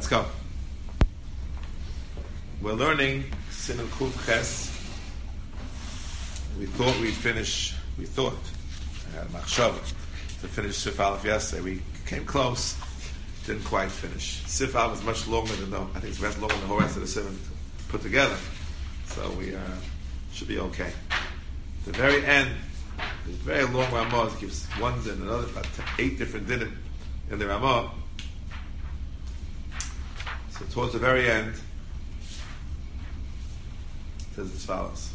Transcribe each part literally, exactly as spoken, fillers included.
go. We're learning Siman Kuf Ches. We thought we'd finish, we thought, I had a machshava to finish Sif Aleph yesterday. We came close, didn't quite finish. Sif Aleph is much longer than the, I think it's longer than the whole rest of the Siman put together. So we uh, should be okay. The very end, there's very long Ramah. It gives one din, another, about eight different dinim in the Ramah. So towards the very end, it says as follows.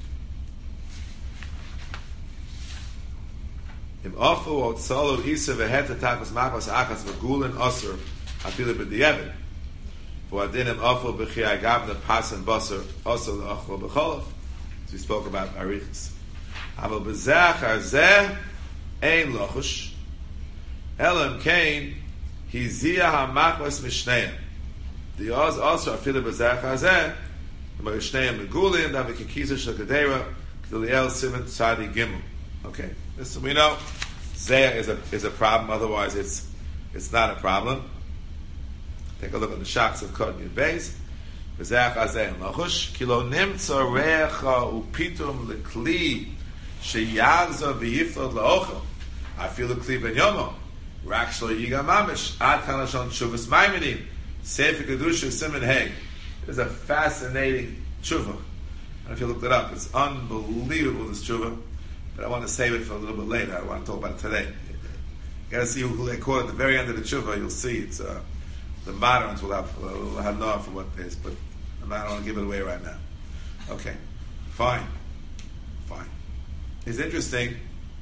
Im afu o tzalo isa v'heta tachas machas achas v'gulin osur afilu b'di'evin v'adin im afu b'chi agavna pas and basar osur l'achlo b'cholov. So we spoke about arichas. Aval b'zeh arzeh ein lochush elam kain hiziyah ha'machas mishnayim the oz also afilu b'zeh arzeh the mishnayim megulin da v'kikisa shel kadera k'diliel siman tzadi gimel. Okay, this we know. Zeh is a is a problem. Otherwise, it's it's not a problem. Take a look at the shocks of Kod Yud Beis. V'zeh chazeh lachush kilo nimtza recha upitum lekli sheyagza v'yiflod laochel. I feel a kli ben yomo. Rak shlo yiga mamish ad kanashon shuvas maimenim sefer kedusha siman hey. It's a fascinating tshuva. And if you looked it up, it's unbelievable. This tshuva. But I want to save it for a little bit later. I want to talk about it today. You got to see who they quote at the very end of the tshuva. You'll see it's uh, the moderns will have will have no for what it is, but I'm not going to give it away right now. Okay, fine, fine. It's interesting.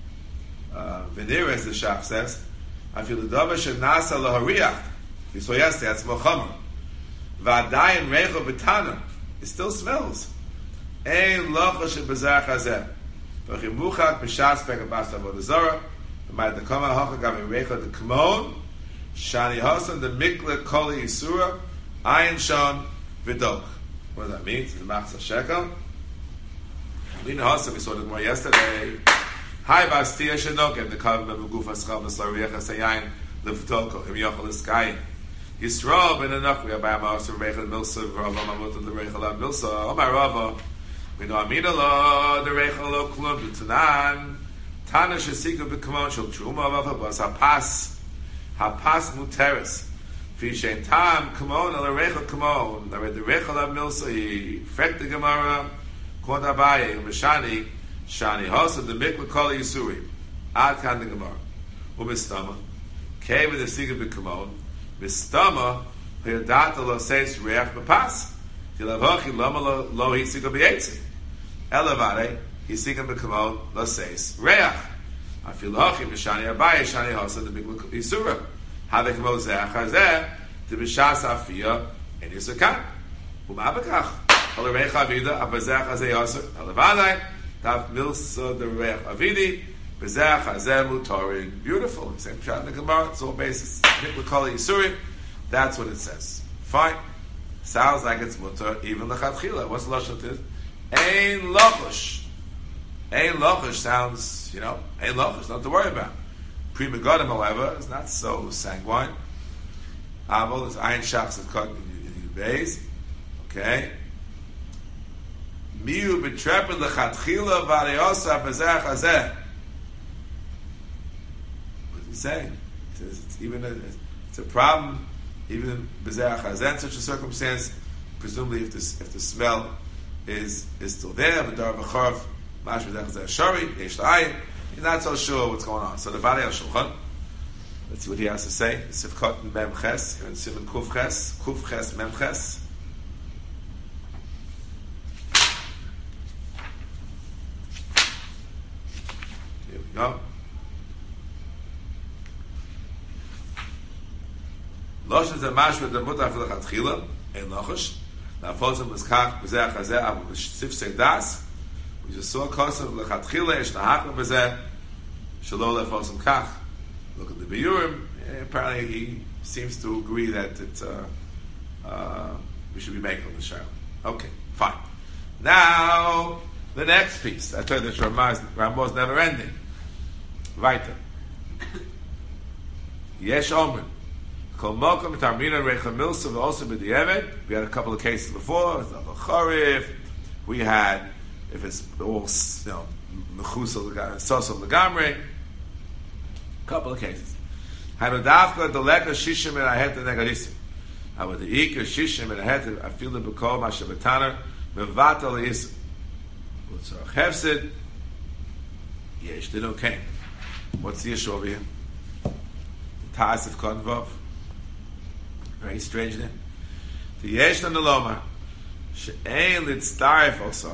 Venir, as the Shach says, I feel the davar shenasa lahariach. You saw yesterday that's mochamer. V'adayin reicho betana. It still smells. Ein lochash b'zeh chazeh. V'chimuchak b'shas pekah bas avodah zarah. V'may dekama hacha gam reicho de kmon. Shani hasan de mikle koli yisura. Ayin shon v'dok. What does that mean? It's the machzah shekel. Lina hasan, we saw it more yesterday. Hi bastia shenok and the kavim of gufas chavas lariach hasayin levtoko im yochel eskai. Yisrael ben enough we have by Master Rechel Milsa Rava Mamut the Rechel Milsa. Oh my Rava, we know Amina la the Rechel Klum Tanan Tana Shesika B'Kamon Shel Truma Vavabas Hapas Hapas Muteris Fishen Tam Kamon la Rechel Kamon la the Rechel Milsa he Frek the Gemara Kvod Abaye Meshani Shani Hosa the Mikla Kol Yisuri Ad Kan the Gemara Umistama Cave the Sika B'Kamon Mistama, Hayadata lo says reach bepas. Tilavachi lama lo hisika beitzi. Elevare hisika bekamon lo says reach. Afilachi b'shani abaye shani hasa the big isura. Have kamo zeh chazeh to b'shas afia and yisakan. Umabakach. Ola reich avida abazeh chazeh hasa. Elevare taf milsa the reich avidi. Bezeh chazeh mutaring. Beautiful. Same shot in the Gemara. It's all basis. Mikla Yisuri. That's what it says. Fine. Sounds like it's mutar even lechatchila. What's lashon is? Ein lochush. Ein lochush sounds, you know, ein lochush. Not to worry about. Pri megadim, however, is not so sanguine. Aval is ein shachs is cut in the base. Okay. Miu betrepet lechatchila v'areosa bezeh chazeh. Saying it's, it's even a, it's a problem even in Bezerach Hazen such a circumstance. Presumably, if this if the smell is is still there, but dar v'charv mash v'dech shari yesh la'ayin, you're not so sure what's going on. So the Bali HaShulchan, let's see what he has to say. Sifkot and Mem Ches, and Siman Kuf Ches, Kuf Ches Mem Ches. Here we go. Loshen ze mashve de mutar for the chatchila ein lochush. Now folsom was kach bezeh chazeh abu b'sif sedas. We just saw kosav lechatchila esh nahachim bezeh shelo lefolsom kach. Look at the Biyurim. Apparently he seems to agree that it's uh, uh, we should be making the shayla. Okay, fine. Now the next piece. I told you this Ramah is never ending. Weiter. Yesh omen. Kol Mokum Tarmina Reicha Milsa also b'di'emet. We had a couple of cases before. Charif. We had if it's all you know mechusal sosel legamre. Couple of cases. Hanudavka deleka shishim and ahet negadisim. How about the ikar shishim and ahet afilu b'kol mashabetaner mevatel leisim. What's our hefsid? Yesh did okay. What's the issue over here? The Ta'as of Konvov. Very strange name. The Yesh and the Loma. She'ein litztarif also.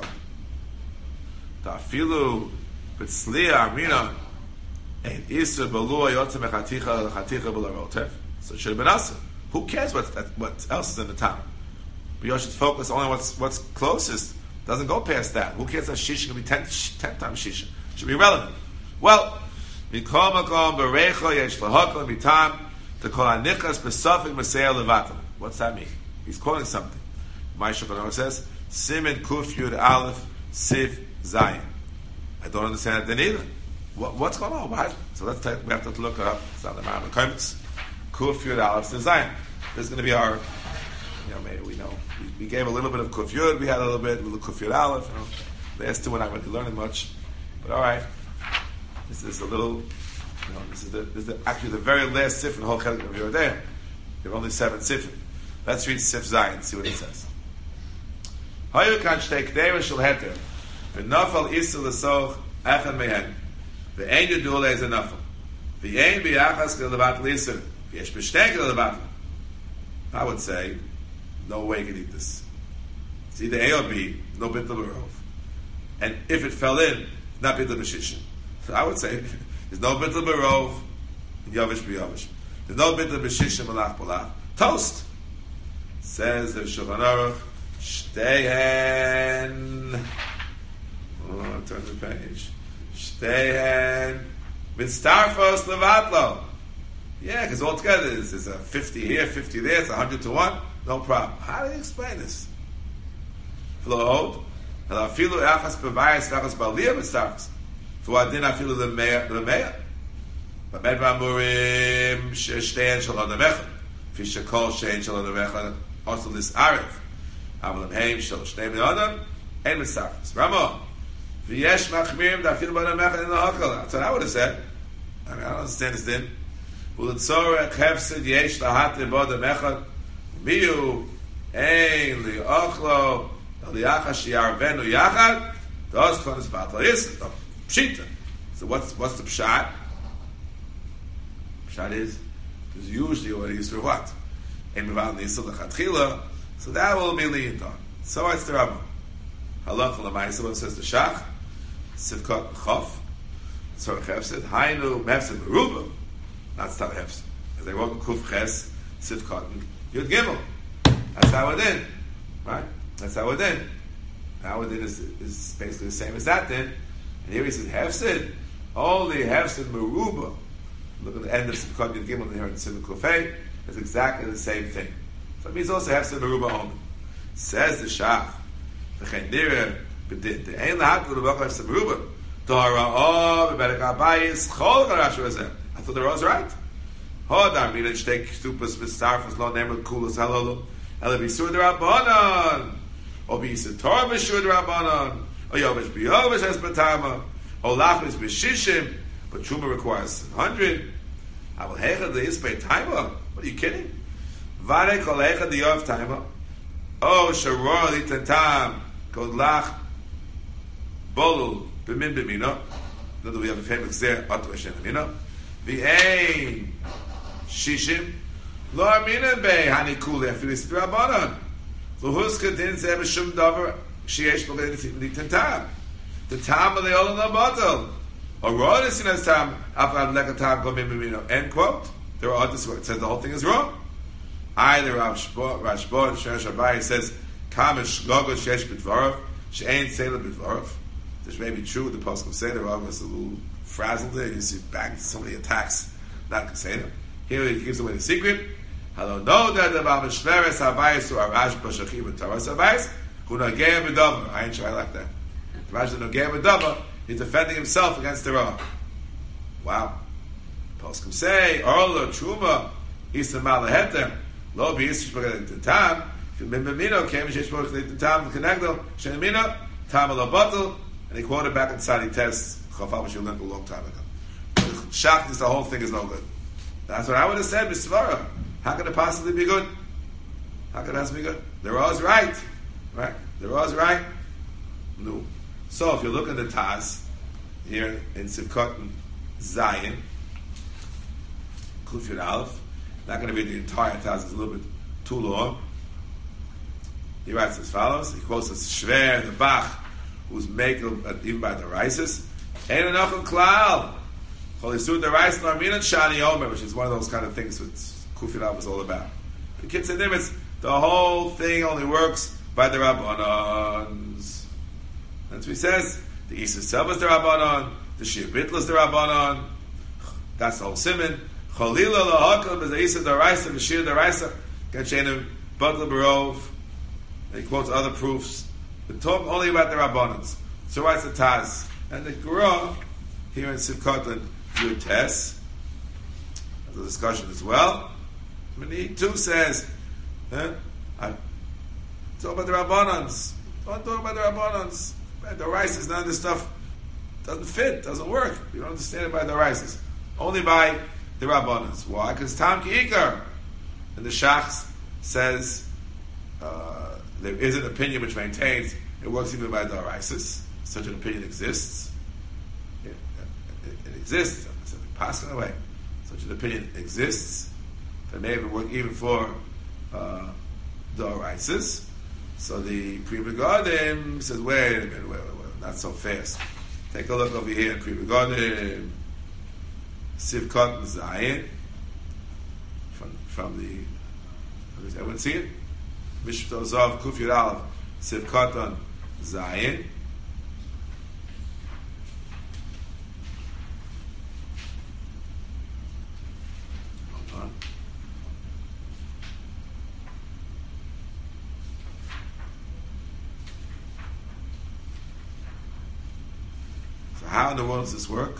Ta'afilu b'tzliya armina ein isur balua yotzem echaticha l'chaticha b'larotef. So it should have been us. Who cares what what else is in the town? But you should focus only on what's what's closest. Doesn't go past that. Who cares that shisha can be ten, ten times shisha? It should be relevant. Well, mikol makom berecha yesh lahakol mitam to call anichas besafik masei levatam. What's that mean? He's quoting something. Ma'aseh Konoach says, Simen Kuf Yud Aleph Sif Zayin. I don't understand that either. What, what's going on? Why? So let's take, we have to look it up. It's on the Maram comments. Kuf Yud Aleph Sif Zayin. This is going to be our, you know, maybe we know. We, we gave a little bit of Kuf Yud, we had a little bit, a little Kuf Yud Aleph. You know. The last two we're not really learning much. But all right. This is a little, you know, this is, the, this is the, actually the very last sif in the whole Chelik of Yerodea. There are only seven sifim. Let's read Sif Zayin, see what it says. Hayu kan shtei k'deva shel heter, v'nafal isa l'soch echad mehen, v'ein yudul ez a nafal, v'ein b'yachas k'levat l'isa, v'yesh b'shtei k'levat. I would say, no way you can eat this. It's either A or B, no bittul b'rov. And if it fell in, not bittul b'shishim. So I would say, there's no bittul b'rov, yavish b'yavish. There's no bittul b'shishim malach malach. Toast. Says the Shulchan Aruch, Shtehen. Oh, turn the page. Shtehen. Mitztarfos levatlo. Yeah, because altogether there's a fifty here, fifty there, it's a hundred to one. No problem. How do you explain this? Flowed. And I feel achas bevayas achas baliyah mitztarfos. For I didn't feel the mayor, the mayor. But medva murim shtehen shalom nevechad. Fishakol shtehen shalom nevechad. Also this arif. Amalim heim shel shnei b'adam and mitzarfus. Ramo. V'yesh machmirim da'afil b'adam mechad in the hakol. That's what I would have said. I mean, I don't understand this din. V'litzorek hefsid yesh lahatir b'adam mechad miyu ein li'ochlo li'achash yarvenu yachad does konis batal yisid. Pshita. So what's what's the pshat? Pshat is is usually what it is for what? So that will be leaned on. So it's the Rambam. Halach l'maisa, what says the Shach? Sivkot Chof. So Hefsid. Hainu Hefsid Meruba. Not Stam Hefsid. As they wrote Kuf Ches, Sivkot Yud Gimel. That's how it in. Right? That's how it in. How it in is, is basically the same as that then. And here he says Hefsid. Only Hefsid Meruba. Look at the end of Sivkot Yud Gimel here in Sivkot Kufay. It's exactly the same thing. So it means also have some Meruba only. Says the Shach, V'chein nireh b'din. The ein lahat l'rubach have some Meruba. Torah b'berek abayis chol garash v'ezeh. I thought the Torah was right. Hodar mina shtei k'tupas b'starfus lo nemer kulas halolu. Ele b'yisur d'Rabbanan. O b'yisur Torah b'yisur d'Rabbanan. O yovesh b'yovesh es b'tama. O lachmis b'shishim. But Truma requires one hundred. Aval hechad le'isbei taima. What are you kidding? Vare kol echad yov taima. Oh, sharor litantam kodlach bolul b'min b'mino. Another we have a famous there. Atu Hashem b'mino. V'ein shishim lo amina bei hanikule afilis d'Rabbanan. L'huska din zeh b'shum davar sheyesh b'gei litantam. The tam of the olam l'batel. Or Ron is in his time after lekatam b'min b'mino. End quote. There are others where it says the whole thing is wrong. Either Rashba, Rashba, and Sheresh Abai says, Kamish Gogo Shesh B'dvarov, She'ein Sela B'dvarov. This may be true, the Pasuk of Seder, I was a little frazzled there, you see back so many attacks, not Seder. Here he gives away the secret. Hello, no that the Baal Mishmeres Abayis or Rashba Shachim and Taras Abayis, who Nagea B'dava. I ain't sure I like that. Rashba Nagea B'dava, he's defending himself against the Rah. Wow. Pasuk say, Orla Truma, Isa Malaheter, Lo Biyish B'Gedek Tam, Min B'Mino came Shesh B'Gedek Tam Connecto Shen Mino Tam Lo Batel, and he quoted back in Sadi Test Chafal Mishul learned a long time ago. Shach is the whole thing is no good. That's what I would have said. B'Svara, how could it possibly be good? How could it possibly be good? They're always right, right? They're always right. No. So if you look at the Taz here in Sivkot Zion, Kuf Yud Aleph, not going to read the entire Taz, it's a little bit too long. He writes as follows. He quotes as Shver, the Bach, who's makel even by the Rises. Ein Anochel Klal, Cholisud the Rice Narmin and Shani Omer, which is one of those kind of things that Kuf Yud Aleph is all about. The kids in it's the whole thing only works by the Rabbanans. That's what he says. The Isa Selva is the Rabbanon, the Shir Bitl is the Rabbanon. That's the whole simon. Cholila lahakal is the Isa Daraisa, the Shir Daraisa. Gachenim Butler Barov. He quotes other proofs. But talking only about the Rabbanans. So writes the Taz. And the Gra, here in Sivkot Yud Tes, has a discussion as well. And he too says, eh, I talk about the Rabbanans. Don't talk about the Rabbanans. The rice is none of this stuff doesn't fit, doesn't work. You don't understand it by the rices. Only by the Rabbanans. Why? Because Tam Ki'ikar. And the Shachs says uh, there is an opinion which maintains it works even by the rices. Such an opinion exists. It, it, it exists. It's passing away. Such an opinion exists. That may even work even for uh, the rices. So the Pri Megadim says, wait a minute, wait, wait, wait, not so fast. Take a look over here in Pri Megadim, Sivkot Zion, from, from the, does everyone see it? Mishpat Zav Kuf Yud Aleph, Sivkot Zion. Hold on. How in the world does this work?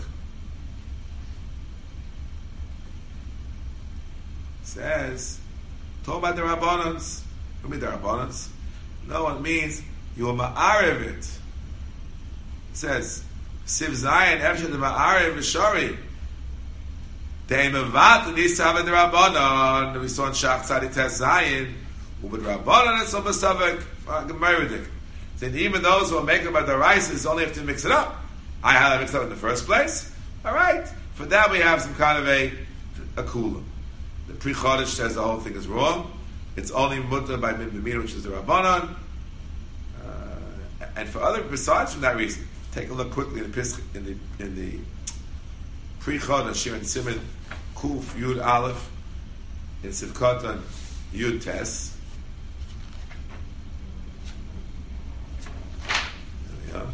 It says, talk about the Rabbanans. What do you mean the Rabbanans? No, it means you will ma'arev it. It says, Siv Zayin, Evshed the ma'arev v'shari. They mevat needs to have the Rabbanan. We saw in Shach Tzadi Tes Zayin, Ubed Rabbanan and some Besavik, Gemeridik. Then even those who are making about the rices only have to mix it up. I had to mix it up in the first place. All right. For that we have some kind of a a kula. The Pri Chodesh says the whole thing is wrong. It's only mutter by Min B'Mir, which is the Rabbanon. Uh, and for other, besides from that reason, take a look quickly in the in the in the Pri Chodesh here in Siman Kuf Yud Aleph in Sivkot Yud Tes. There we are.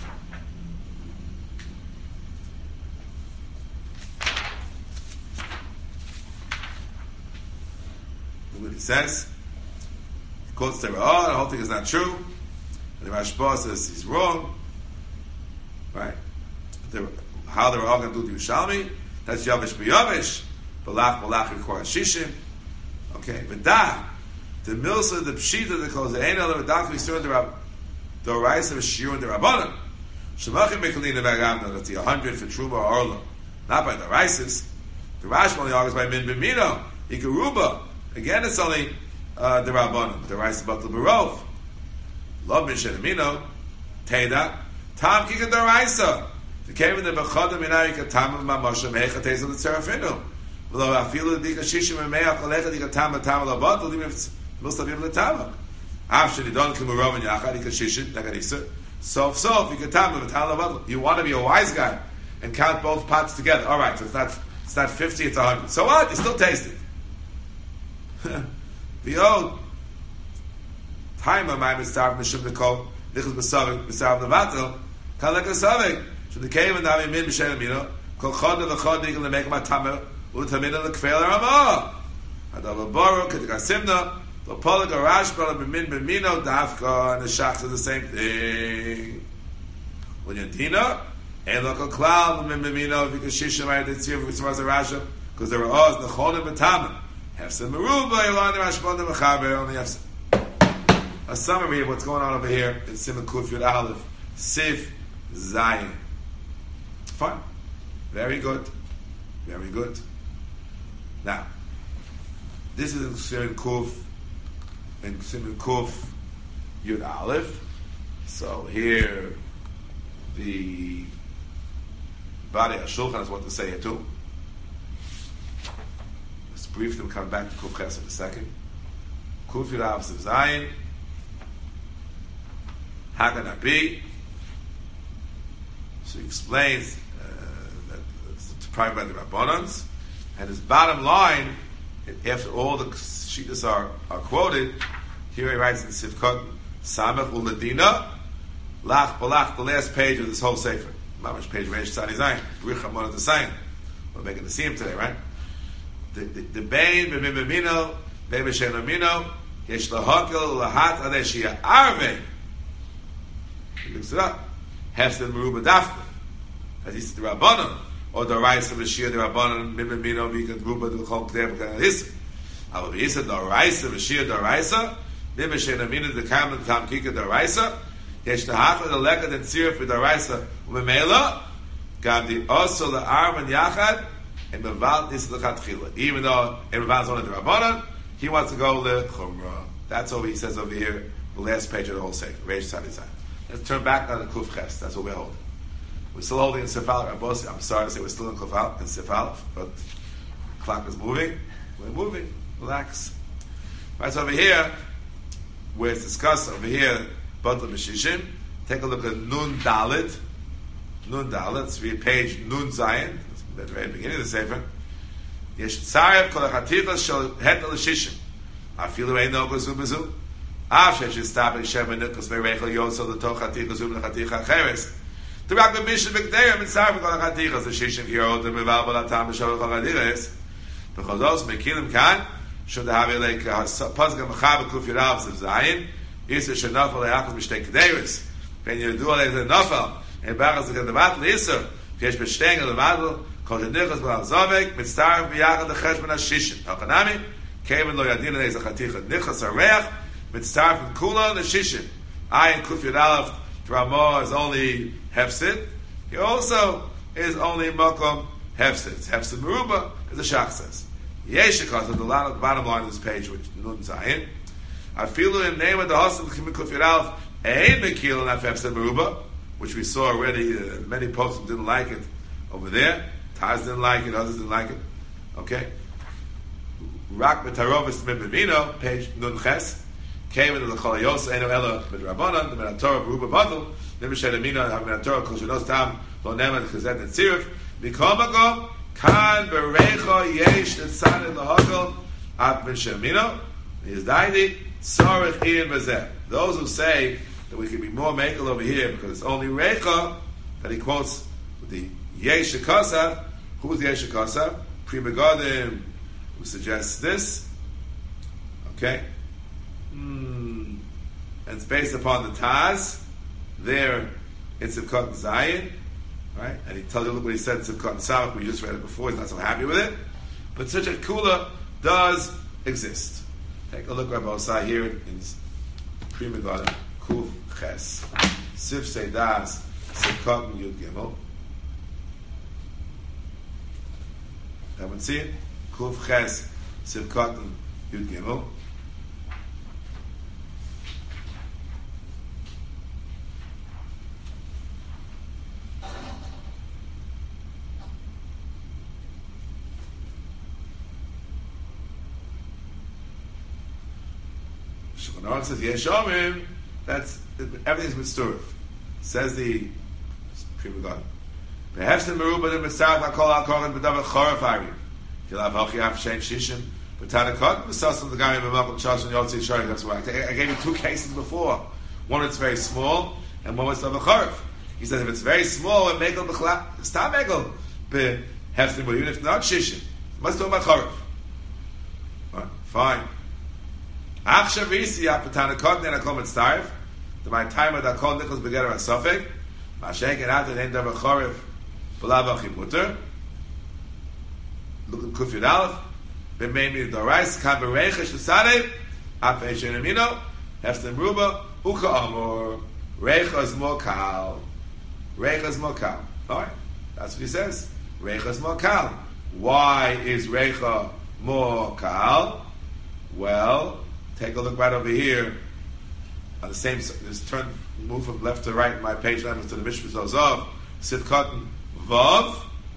What he says, he quotes the Ra'ah, the whole thing is not true, and the Rashba says he's wrong, right? The, how the Ra'ah going to do the Yerushalmi? That's Yavish b'Yavish, Balach Balach requires Shishim. Okay, but da the Milsa, the Pshita, the calls the Ein Ela V'Dak V'Yisur the Rab, the Reis of Shiyur and the Rabbanim. Shemachim Bekalina V'Agamna, that's the a hundred for Truma or Orla, not by the Reises. The Rashba only argues by Min B'Mino, Ikaruba. Again, it's only uh, the Rabbanim, the Reis about the Barov. Love Mishenamino, Teda, Tam Kika the Reisa. The came in the Bechodim Minarika Tam of Mamosha Mecha Teza the Serafinu. Lo Afilu Dika Shishim and Meach Alecha Dika Tam Tam Labat, even if it's Muslavim Latama. After the Don Kimurov and Yachad Dika Shishim, Nagarisa. So, so, Dika Tam and Tam Labat. You want to be a wise guy and count both pots together. All right, so it's not, it's not fifty, it's a hundred. So what? You still taste it. Behold, time of my mitzvah mishum dekol lichus besavik besavik levatel kalek besavik from the cave and nami min b'shem amino kol chod v'chod nigel to make my tamer u'tamina lekfel ramah adav baruch ketikasimna the polig arash bala b'min b'mino dafka and the shachs are the same thing. When yadina and local cloud b'min b'mino because shishim ayat tzir v'tzvaz arashim because there are oz nechonim b'tamer. Hefsed Meruba, Elon Rashbon Mechaber, only Hefsed. A summary of what's going on over here in Siman Kuf Yud Aleph, Sif Zayin. Fine. Very good. Very good. Now, this is in Siman Kuf, in Siman Kuf Yud Aleph. So here, the Bari HaShulchan is what to say here too. Let's briefly come back to Kuf Ches in a second. Kuf Yud Aleph Sif Zayin. How can that be? So he explains uh, that it's deprived by the Rabbanans, and his bottom line, after all the Shitas are, are quoted, here he writes in Sivkot, Samech Uladina, Lach Balach, the last page of this whole Sefer. Mamash page, Reish Tzadi Zayin, Richa Monat Zayin. We're making the siyum today, right? The the Bein, B'mimimino, Bein B'shenomino, Yesh Lahakil, Lahat Adeshia Arvei. He looks it up. Hefsed Meruba Dafka. As he said, the Rabbanon, or the Raisa Vashir, the Rabbanon, Mimimino, Mikan Gruba, the Chol K'deb, K'deb, Hissa. However, he said, the Raisa Vashir, the Raisa, Mimimino, the Kamen, Tam Kika, the Raisa, Yesh Tahachla, the Lekad, and Tzirif, the Raisa, Umemela, Gam the Oso, the Arm, and Yachad, and Meval, Nis, the Chatchila. Even though everyone's only the Rabbanon, he wants to go the Chumrah. That's what he says over here, the last page of the whole Sefer, Reish Tzadi Zayin. Let's turn back on the Kuf Ches. That's what we're holding. We're still holding in Sif Aleph. I'm sorry to say we're still in Kuf Aleph, in Sif Aleph, but the clock is moving. We're moving. Relax. Right, so over here, where it's discussed over here, Batel Meshishim, take a look at Nun Dalet. Nun Dalet. Let's read page Nun Zayin. At the very beginning of the Sefer. Yesh Tzarev Kol HaChatichas Shel Het L'Shishim. Afilu Eino Gozu Bezu. After she stopped in Shem and Nicholas Merechel Yosel the Toch Haticha Zum the Haticha Cheres. The Rabbi Bishop McDayer and Sarvik on the Hatichas the Shishim Hero the Meval Balatam Shavach Hadiris. Because those Mekilim Kan should have like Pazga Mechaber Kuf Yirav of Zayin. Yisra Shenafel Leachos Mishtei Kederis. When you do all the Nafel and Baras the Gedavat Yisra. Yesh Besteng the Vadel Kol Nicholas Bal Zavik mit Starv Biyachad the Cheshbon Shishim. Hakanami came in Lo Yadin and the Haticha Nicholas Areach. Mitzvah from Kula the Shishim. I and Kuf Yud Aleph Ramah is only Hefsid. He also is only Makom Hefsid. It's Hefsid Meruba, as the Shach says. Yeshikas at the bottom line of this page, which Nun Zayin. I feel in the name of the Hasan Kuf Yud Aleph Ein Mekil and Hefsid Meruba, which we saw already. Uh, many posts didn't like it over there. Taz didn't like it. Others didn't like it. Okay. Rak B'Tarovis Mibimino, page Nun Ches. Came into the Cholayos, Eno Ella, Midrabanan, the Menatora, Beruba Badl, Nimished Amina, the Menatora, Koshanos Tam, Lo Neman, Chazet, and Tzirif, Mikomago, Kan, Berecho, Yesh, and San, and the Hogel, At Mishamino, is Daidi, Sarich, Ian, Bezeh. Those who say that we can be more makel over here because it's only Recha that he quotes with the Yesh Kosav. Who's the Yesh Kosav? Pri Megadim, who suggests this. Okay. Hmm. And it's based upon the Taz. There, it's Sivkot Zayin, right? And he tells you, look what he said in Sivkot Samach. We just read it before. He's not so happy with it. But such a kula does exist. Take a look, Rabbi Osai, here in Pri Megadim, Kuf Ches, Siv Seidas, Sivkot Yud Gimel. Haven't seen it? Kuf Ches, Sivkot Yud Gimel. When Aaron says Yeshomim, that's everything's Mitzurif. Says the Prima God. Behefsin Meruba the Mitzarif Hakol HaKorin B'davar Choref Ari. Kilav Hochi Af Shein Shishim. B'Tanakot B'Sasam the Gami B'Makom Chash and Yotzi Shari. That's why I gave you two cases before. One it's very small, and one was Davar Choref. He says if it's very small, and Mekel B'Chla, stop Mekel Behefsin Meruba. Even if not Shishim, must do about Choref. Right, fine. Achshav Isi Apatanakot Nen Hakol Mitzarif. The my time of the Hakol Nicholas Begetter HaSofek. Mashek and Aten Ein Davar Choref. B'Lav Achi Mutter. Look at Kuf Yud Aleph. b'meimi dorais kan bereicha shesade afei shenamino hefstem ruba uka amor reicha is more kal. Reicha is more kal. All right, that's what he says. Reicha is more kal. Why is reicha more kal? Well, take a look right over here. On the same, just turn, move from left to right in my page numbers to the Mishpat Zav, Sivkatan Vav.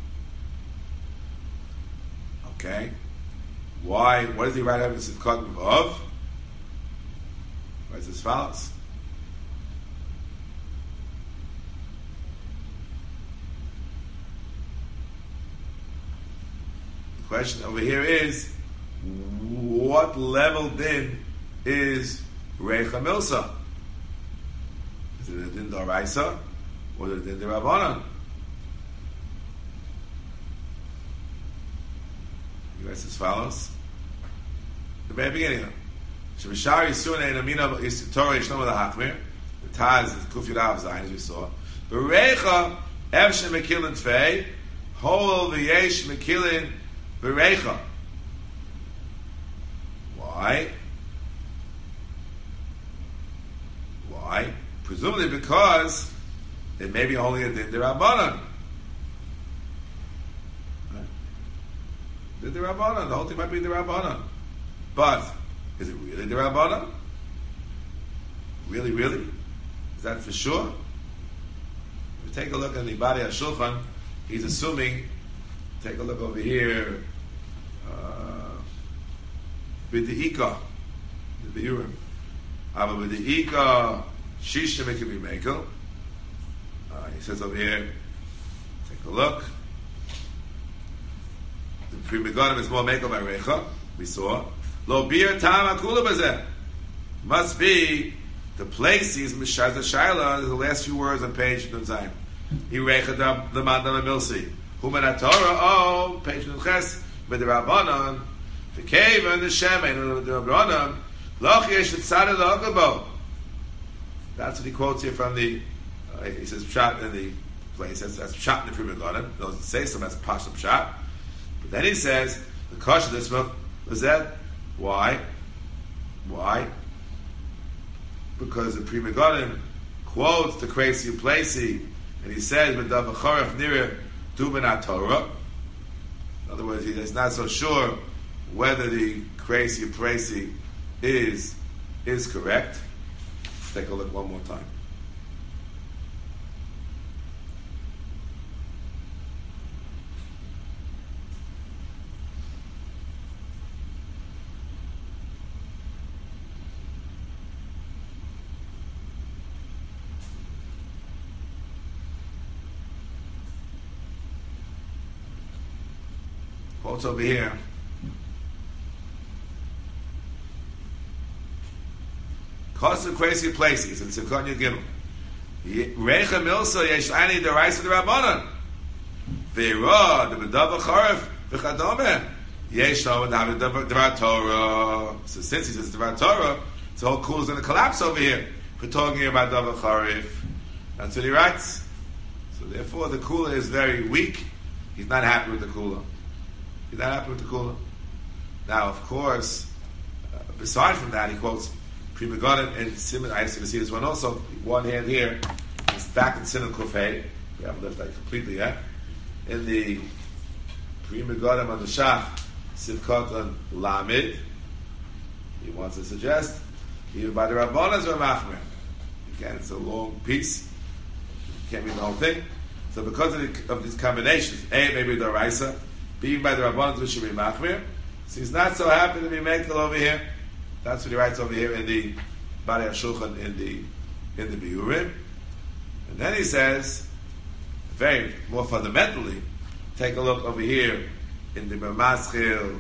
Okay. Why? What does he write after Sivkatan Vav? Writes as follows. The question over here is, what level din is Reicha Milsa? Is it a din d'oraisa or is it a din d'Rabbanan? He writes as follows. The very beginning. Shemishari Yisuna in Amina is Torah Yishnoma L'Hachmir. The Taz is Kuf Yud Zayin, as we saw. B'Reicha Evshe Mekilin Tfei Hol V'Yesh Mekilin B'Reicha. Why? Why? Presumably because it may be only a din d'Rabbanan. Right? Din d'Rabbanan. The whole thing might be d'Rabbanan. But is it really d'Rabbanan? Really, really? Is that for sure? If you take a look at the Bari HaShulchan, he's assuming, take a look over here, uh, with the Ika, the Biurim. But with the Ika, Shisha make be Mekel. Uh, he says over here, take a look. The Pri Megadim is more Mekel by Reicha. We saw. Lo bir tam akula bazeh. Must be the place he's Mishaz Shaila. The last few words on page Nun Zayin. He Reicha the Madam Milsi. Human Torah. Oh, page Nun Ches. With the Rabbanon. The cave and the Shem and the Rabbanon. Loch yesh tzad l'okabo. That's what he quotes here from the. Uh, he says pshat in the place. That's, that's pshat in the Pri Megadim. Doesn't say so. That's pashut pshat. But then he says the kosh of this book was that. Why? Why? Because the Pri Megadim quotes the Kreisi Uplesi, and he says, "B'dav v'choref nireh du ben Torah." In other words, he's not so sure whether the Kreisi Uplesi is is correct. Let's take a look one more time. Quotes over here. Cost of crazy places in Simchon Yud Gimel. Reicha Milsa yesh ani d'oraisa d'Rabbanan. Ve'ira the b'dav v'charef v'chadome yesh no d'hav d'var Torah. So since he says d'var Torah, the whole kula is going to collapse over here for talking about davar charif. That's what he writes. So therefore, the kula is very weak. He's not happy with the kula. He's not happy with the kula. Now, of course, uh, aside from that, he quotes Pri Megadim and Simon. I see to see this one also. One hand here. It's back in Simon Kufay. We haven't left that completely yet. In the Pri Megadim on the Shach, Sivkot on Lamed, he wants to suggest even by the Rabbanas or Machmer. Again, it's a long piece. Can't read the whole thing. So because of, the, of these combinations, A, maybe the Raisa, B, by the Rabbanas, which should be Machmer. So he's not so happy to be Mekel over here. That's what he writes over here in the Bari HaShulchan in the in the Biurim. And then he says, very more fundamentally, take a look over here in the B'Maschil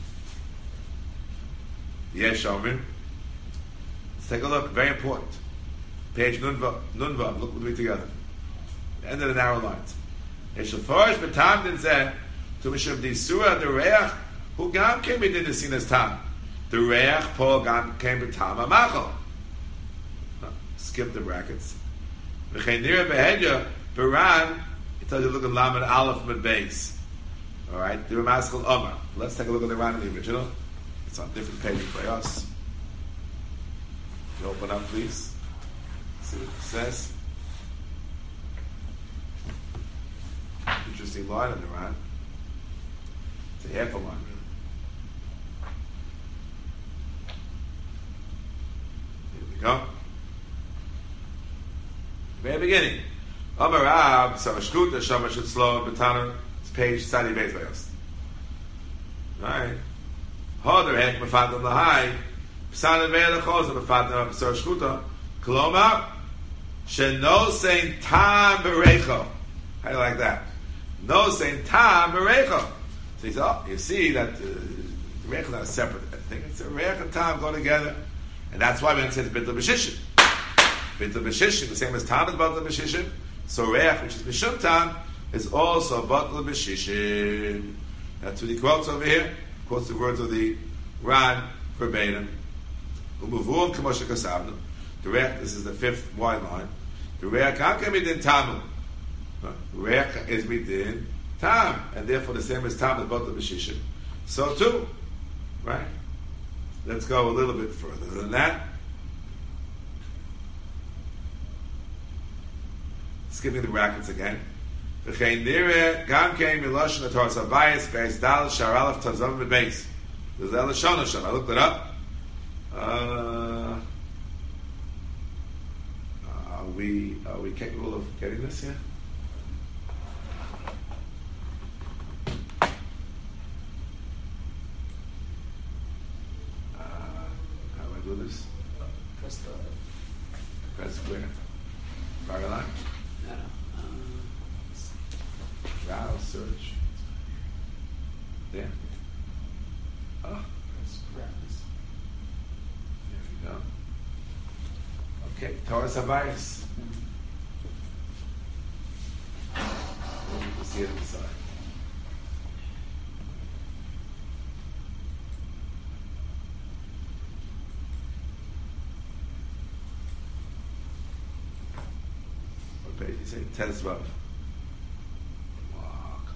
Yesh Omer. Let's take a look, very important. Page Nunva, Nunva, look with me together. The end of the narrow lines. Eshafarish B'Tam Din Zeh, to Mishab Di Surah, the Reach, who Gam came in the Sinas Tam. The Reach, Paul Gam came to Tam Amachal. Skip the brackets. V'chein Nira Behedya, Baran, it tells you look at Lamed Aleph Med Beis. All right, the Ramaskal Omar. Let's take a look at the Ran in the original. It's on different pages by us. You open up, please. See what it says. Interesting line in the Ran. It's a half a line, really. Here we go. Very beginning. Amar Rab, Samashkuta, Shamash Slow, Betana. It's page Sadi Beis by us. Right. Hoder Hek Mefadim Lahai. Psanim Ve'el Chos Mefadim Samashkuta. Koloma. Sheno Sein Tam Berecho. How do you like that? No Sein Tam Berecho. So he said, oh, you see that uh, Berecho is not a separate thing. It's a Berecho and Tam go together. And that's why we don't say it's Bittul B'Shishim. Bittul B'Shishim, the same as Tam is Bittul B'Shishim. So Reach, which is Mishum Tam, is also Bittul B'Shishim. That's what he quotes over here. He quotes the words of the Ran verbatim. Umuvum K'moshe Kasavnu. The Reach, this is the fifth wide line. The Reach Hakam Midin Tamu. Reach is Midin Tam. And therefore the same as Tam is Bittul B'Shishim. So too. Right? Let's go a little bit further than that. Skipping the brackets again. V'chein nireh gam kein miloshen atorz habayis beis dal shar alef tazam v'beis. There's the Lashon Hashem. I looked it up. Uh, are we are we capable of getting this here? Uh, how do I do this? Press the Press where? Paraline? no, um, Browse, search. There. Oh, press browse. there we go. Okay, Torah Sabayis. We'll see it inside. What page you say? Tezvav. Walk.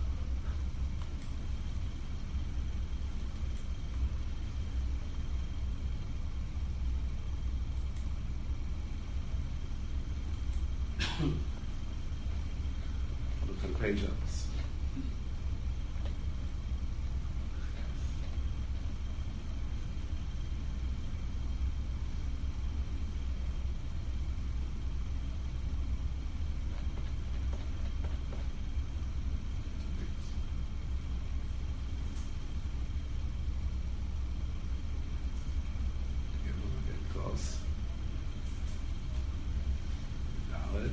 Look for the page notes. Get a little bit close. Valid.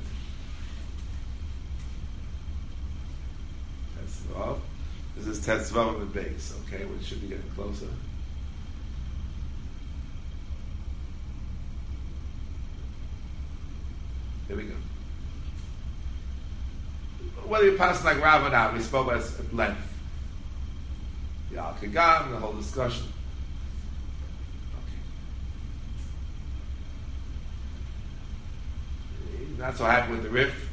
Tetzvav. This is Tetzvav on the base, okay? We should be getting closer. Here we go. Whether you pass like Rav or not, we spoke about it at length. The Al Kagam, the whole discussion. Okay. Not so happy with the Rif.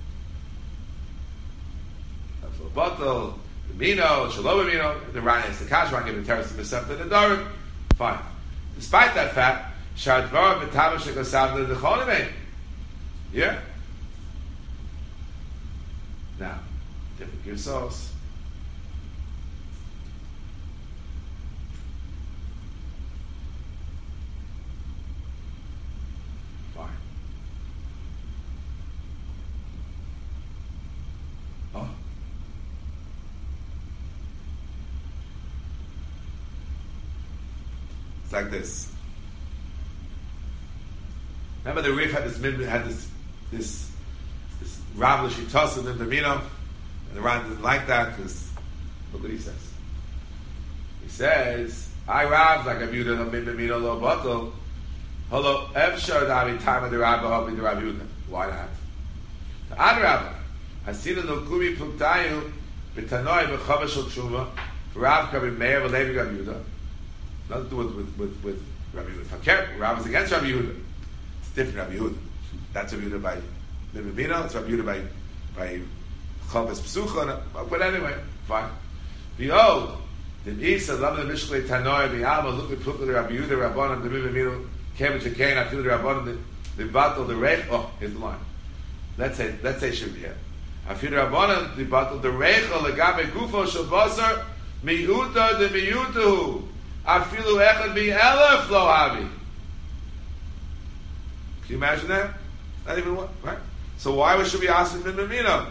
That's what Batal, the Mino, Shalom Mino, the Ryan is the Kashwan, giving terrorists the Mesepta and the Dorim. Fine. Despite that fact, Shadvar V'Tamash Shekosavna the Cholimei. Yeah? Now, different yourselves. Fine. Oh. It's like this. Remember the Rif had this had this this this Rav L'Shitasa in the Mino, and the Ran didn't like that because look what he says. He says, "I Rav like a Yehuda Hamid B'Mino Lo Batal, Hello Evshar Davi Time of the Rav Havi the Rav Yehuda. Why not? The Ad Rav, I see the Nokumi Pluktayu B'Tanoi B'Chavash Al Tshuva Rav Kavi Meir V'Levi Rav Yehuda. Nothing to do with with with, with Rav Yehuda. Fakir Rav is against Rav Yehuda. It's different Rav Yehuda. That's Rav Yehuda by Bimino, it's Rav Yehuda by by Chavas Psucha, but anyway, fine. Behold, the Isa, Lam the Mishkle Tanoi, the Alma, look at Plukla, the Rabbi Yehuda, Rabbanon, the Mimimino, Kevin Chikain, I feel the Rabbanon, the Battle, the Reich. Oh, here's the line. Let's say, let's say should be here. I feel the Rabbanon, the Battle, the Reich, Legabe Gufo, Shabasar, Miuta, the Miutahu, I feel the Echad, Mi Elef, Lo Havi. Can you imagine that? Not even one, right? So why should we ask him Mimimino?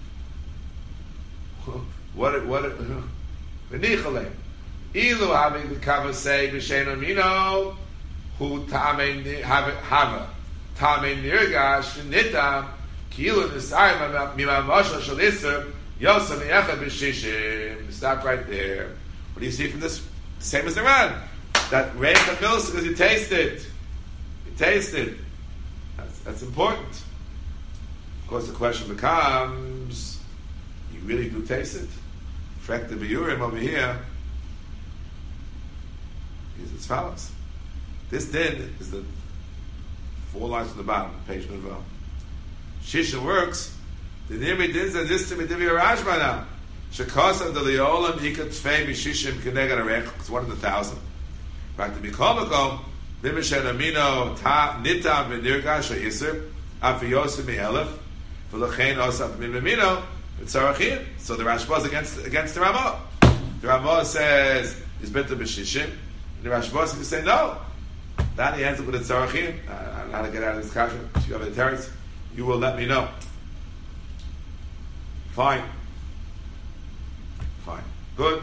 What, what, V'nichalei. Ilu having the kava say b'shein amino hu ta'amei hava ta'amei nirgash v'nitam ki'ilu nisayim mimamosha shal iser yosam echad b'shishim. Stop right there. What do you see from this? Same as the Ran. That reich and milsa because you taste it. You taste it. That's, that's important. Of course, the question becomes: you really do taste it? In fact, the Biurim over here is as follows. This din is the four lines from the bottom, page Nuvo. Shisha works. The nirmi din says this to me divi arashma now. Shekasa de liolam hikat tfei mishishim kenegad arech. It's one of the thousand. In fact, the Mikomako bimishen amino ta nita v'nirgash ha'isr afiyosim mi'elef v'lechein osaf mimimino. So the Rashba is against against the Ramah. The Ramah says it's better b'shishim. And the Rashba is going to say no. Then he ends up with a tzarachim. I don't know how to get out of this kasha. If you have a terrorist, you will let me know. Fine. Fine. Good.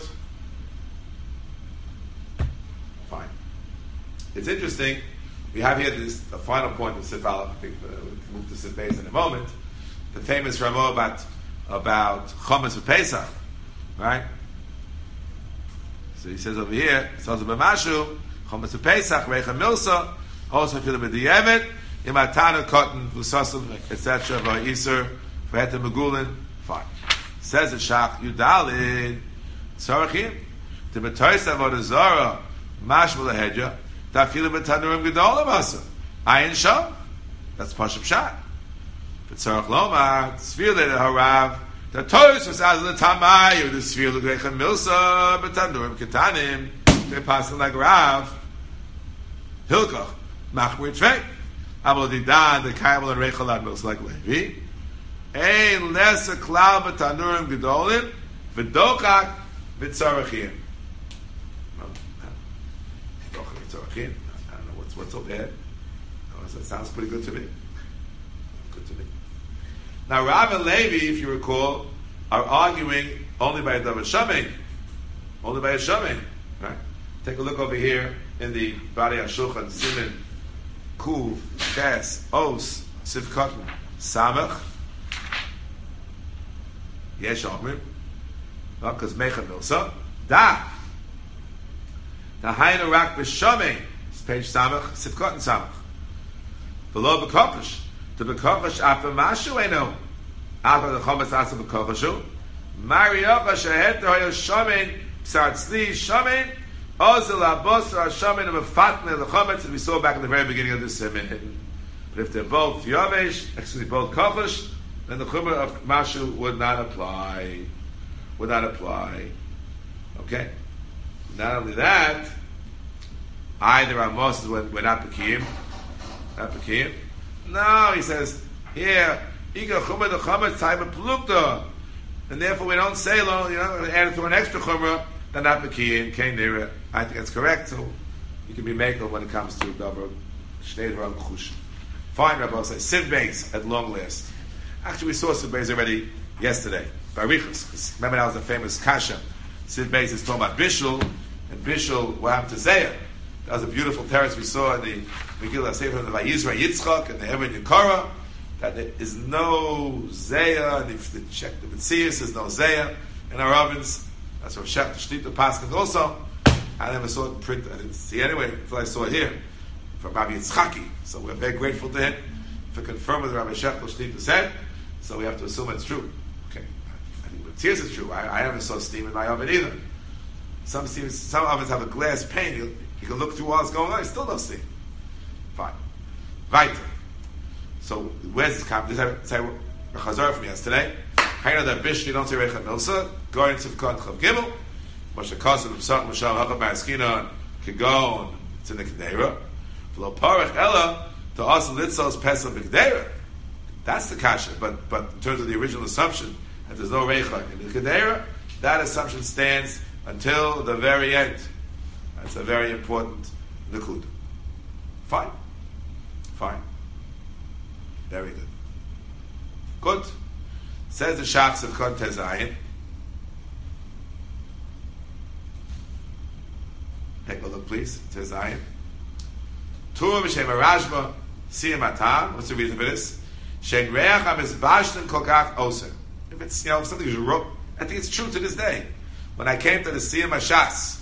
Fine. It's interesting. We have here this the final point of Sif Aleph. I think uh, we'll move to Sif Beis in a moment. The famous Ramah about about Chometz with Pesach, right? So he says over here, says b'mashu Chometz with Pesach, Reicha Milsa, also feel b'diyevet, imatana cotton, v'sasum, et cetera. V'Iser, v'Heter Megulin. Fine. Says the Shach Yudalin, Tzarachim, to b'tois avodah zara, mashma lahedya, ta'filu b'tanurim gedolim asa, ayin sham. That's Pashup Shat. Tzarach Lomar, Tzvir le harav, the Toys was as the Tamai, the Tzvir le Grechem Milsa, Betandurim Ketanim, they pass like Rav, Hilkoch, Machmir Tvei, Abel Didan, the Kaimel and Rechalad Milsa like Levi, Ein Lesa Klau Betandurim Gedolim, V'dokak V'tzarachim. V'dokak V'tzarachim. I don't know what's, what's up there. That sounds pretty good to me. Good to me. Now, Rav and Levi, if you recall, are arguing only by a Davar Shamein. Only by a Shamein. Right? Take a look over here in the Bari HaShulchan, Simen, Kuv, Ches, Os, Sivkot, Samach, Yesh Omrim, because Mecha Milsa, Da, the Hainu Rak B'Shamein, it's page Samach, Sivkot and Samach. Below Bekovish, to Bekovish after Mashu Eno, after the Chometz Asa Bekovishu, Mariocha Shehet Hoya Shamin, Psartzli Shamin, Ozel Abosra Shamin of a Fatne the Chometz that we saw back in the very beginning of this Semin. But if they're both Yovesh, actually both Kovish, then the Chumrah of Mashu would not apply. Would not apply. Okay? Not only that, either Amos were, were not Pekim. Not Pekim. No, he says, here, Iga Chumrah the Chometz type of Plukta. And therefore we don't say, well, you know, add it to an extra Chumrah, then not Pekim, came near it. I think that's correct, so you can be makel when it comes to Davar, Shnei Dvar Chush. Fine, Rabbi, say, Siv Beis at long last. Actually, we saw Siv Beis already yesterday, by Riches, because remember that was the famous Kasha. Siv Beis is talking about Bishul, and Bishul, what happened to Zayah? That was a beautiful terrace we saw in the Megillah Sefer of the Vayizra Yitzchak and the Heaven Yekara, that there is no Zayah, and if you check the Metzias, there's no Zayah in our ovens. That's what Shech Shtita Paskin also. I never saw it in print, I didn't see it anyway, until I saw it here, from Rabbi Yitzchaki. So we're very grateful to him for confirming what Rabbi Shech Shtita said, so we have to assume it's true. Okay, I think Metzias is true. I, I never saw steam in my oven either. Some steams, some ovens have a glass pane, you, you can look through what's going on, you still don't see. Fine. Right. So, where's this come? This is a chazar from yesterday. I know that Bish, you don't say Recha Milsa, going to the Chav Gimel, Moshe Kosev, Psach, Moshe, Hachab, Ma'askina, Kegon, it's in the Kedera. V'lo Parach Ella, to us Litzos, Pesach, Kedera. That's the kasha, but but in terms of the original assumption that there's no Reicha in the Kedera, that assumption stands until the very end. That's a very important Nakud. Fine. Fine. Very good. Good. Says the Shachs of Kon Tezayin. Take a look, please. Tezayin. Tur b'shem Rashba siyam atam. What's the reason for this? Shein reach hamizbashlim kol kach oser. If it's, you know, if something is wrote, I think it's true to this day. When I came to the Siyam Hashas,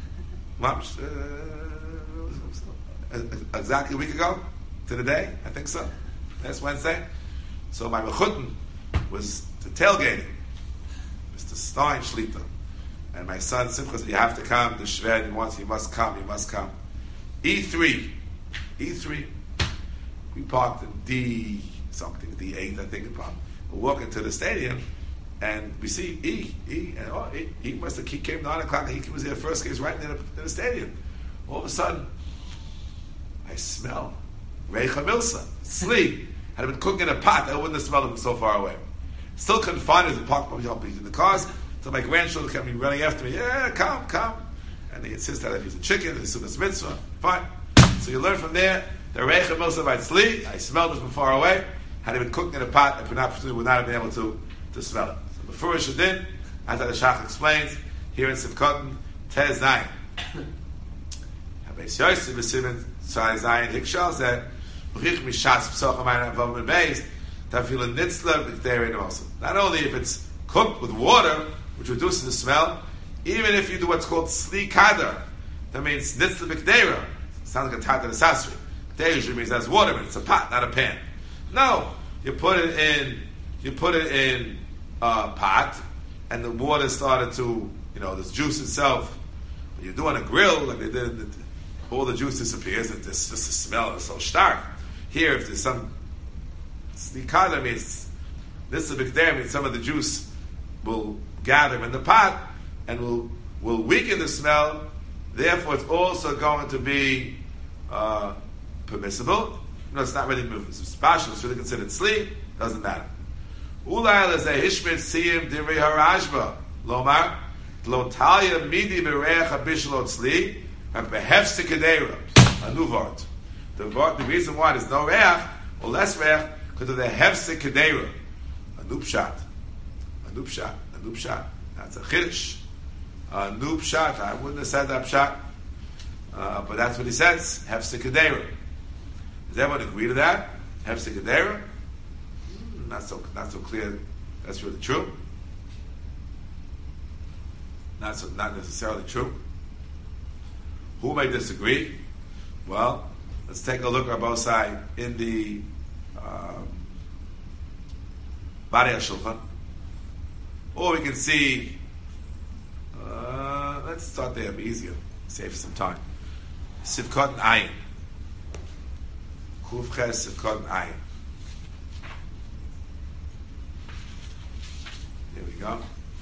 uh, exactly a week ago, to the day, I think so. Last Wednesday. So my mechutin was the tailgating. Mister Stein Shlita. And my son Simcha said, you have to come. The Shved, he wants, you must come, you must come. E three. E three. We parked in D something, D eight, I think it probably. We walk into the stadium, and we see E, E, and oh, E, he must have, he came nine o'clock, and he was there first, he was right in the, in the stadium. All of a sudden, I smell Reicha Milsa, Sli, had been cooking in a pot, I wouldn't have smelled him so far away. Still couldn't find it, the park, in the cars, so my grandchildren kept me running after me, yeah, come, come. And they insist that if he's a chicken, it's a mitzvah, fine. So you learn from there, the Reicha Milsa by Sli, I smelled it from far away, had he been cooking in a pot, I would not, would not have been able to, to smell it. So before it should in, as the Shach explains, here in Sivkotten, Tez Zayin. Habes Yosef B'Simen Tzai Zayin Hikshal said, B'chich Mishas P'soch Amayim Avav Mebeis, Tafila Nitzler B'Kterin also. Not only if it's cooked with water, which reduces the smell, even if you do what's called Sli Kadar, that means Nitzler B'Kteira. Sounds like a Tata Sasri. Kteira usually means that's water, but it's a pot, not a pan. No, you put it in, you put it in a pot, and the water started to, you know, this juice itself. When you do on a grill, like they did, all the juice disappears. And this just the smell is so stark. Here, if there's some slikada, means this is a big damn. Means some of the juice will gather in the pot and will will weaken the smell. Therefore, it's also going to be uh, permissible. No, it's not really special. It's really considered sleep. Doesn't matter. Ulay is a hishmit siyim divrei harashba. Lomar lo talia midi bereich habishlot sleep and behefse kedera. A new word. The word, the reason why there's no reach or less reach because of the hefse kedera. A new pshat. A new pshat. A new pshat. That's a chiddush. A new pshat. I wouldn't have said that pshat, uh, but that's what he says. Hefse kedera. Does everyone agree to that? Hefse Kedera? Not so, not so clear. That's really true. Not so, not necessarily true. Who may disagree? Well, let's take a look at both sides in the Bari HaShulchan. Or we can see. Uh, let's start there. It'll be easier. Save some time. Sivkot Ayin. Kuf Ches Sivkot Ayin. Here we go.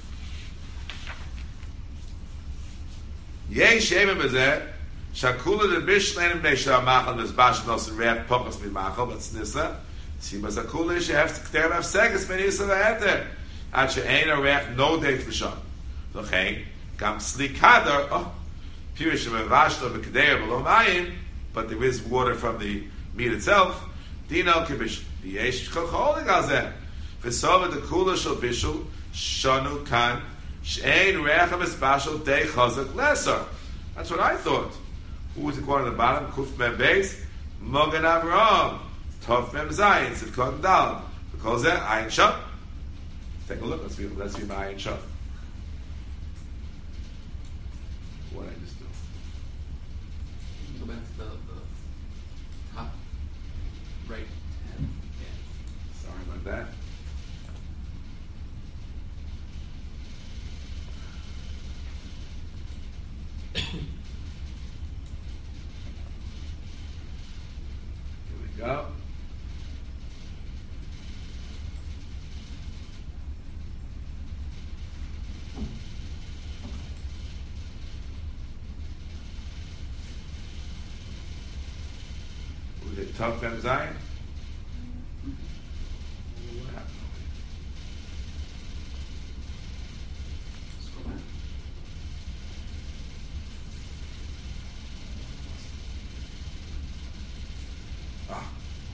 Yesh Shemim Bezeh Shakula de Bishlenim Nesha Machal Mizbash Nos Reach Pokos Mimachal But Snissa Sima Zakula She have to Kter Rav Seges Menisa Vaheter Ad She'ein A Reach No Date V'Shon L'chein Gam Sli Kadar Oh Pirish Mevashto V'Kdeir V'Lo Mayim But there is water from the meat itself. Dino Kibish Yesh Chocholig Alzeh V'Sova the Kula Shal Bishul Shonu Kan Shein Rechem Espashal Dei Chazak Lesser. That's what I thought. Who was it going to the bottom? Kuf Mem Beis Mogan Avram Tov Mem Zayin Sivkot Dal because there Ayin Shah. Take a look. Let's see. Let's see my Ayin Shah. What did I just do? Go back to the, the top right hand. Yeah. Sorry about that. Here we go. Tov Mem Zayin. What happened? Scroll back. Ah.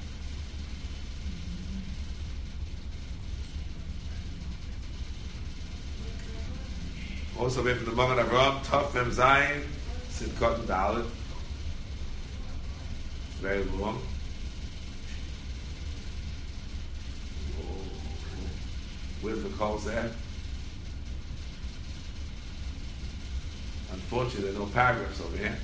Also, we have the Magen Avraham, Tov Mem Zayin, Simchat and Dalet. Very long. Where's the calls there? Unfortunately, there are no paragraphs over here.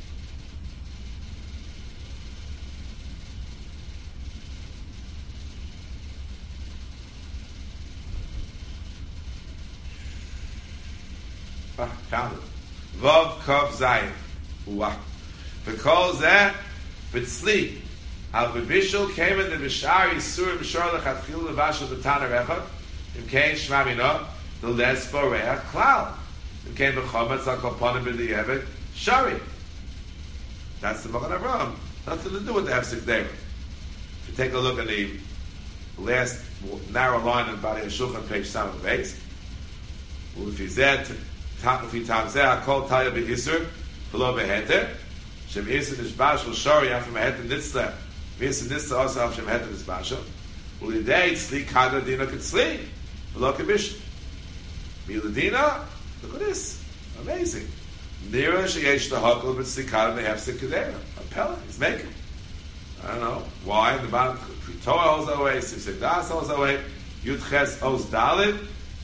Ah, found it. Vav Kav Zayin. Wow. Because that, but sleep. Al Bishul came in the Bishari Sur Bishar Lechatchil Levashel B'Tana Rechad. Im Kain Shmamina the Les Boreach Klal. Im Kain B'Chometz HaKoponim B'Di'evet Shari. That's the Magen Avraham. Nothing to do with the Hefsek Deira. If you take a look at the last narrow line in Bari HaShulchan, page seven base. If he's there, if he times there, HaKol Talya B'Isur V'lo B'Heter. Shem Isur Nishbashel Shari after Meheter Nitzler. V'Isur Nitzler also after Meheter Nishbashel. Ulidei Tzli Kada Dina Kitzli. V'lo Kebish. Miladina, look at this. Amazing. Nira Sheyesh Tahakol B'Tzli Kada Nehefsek Kedera. A Pella, he's making. I don't know. Why? The bottom, Torah holds that way, Sifsek Das holds that way, Yud Ches Oz Dalid.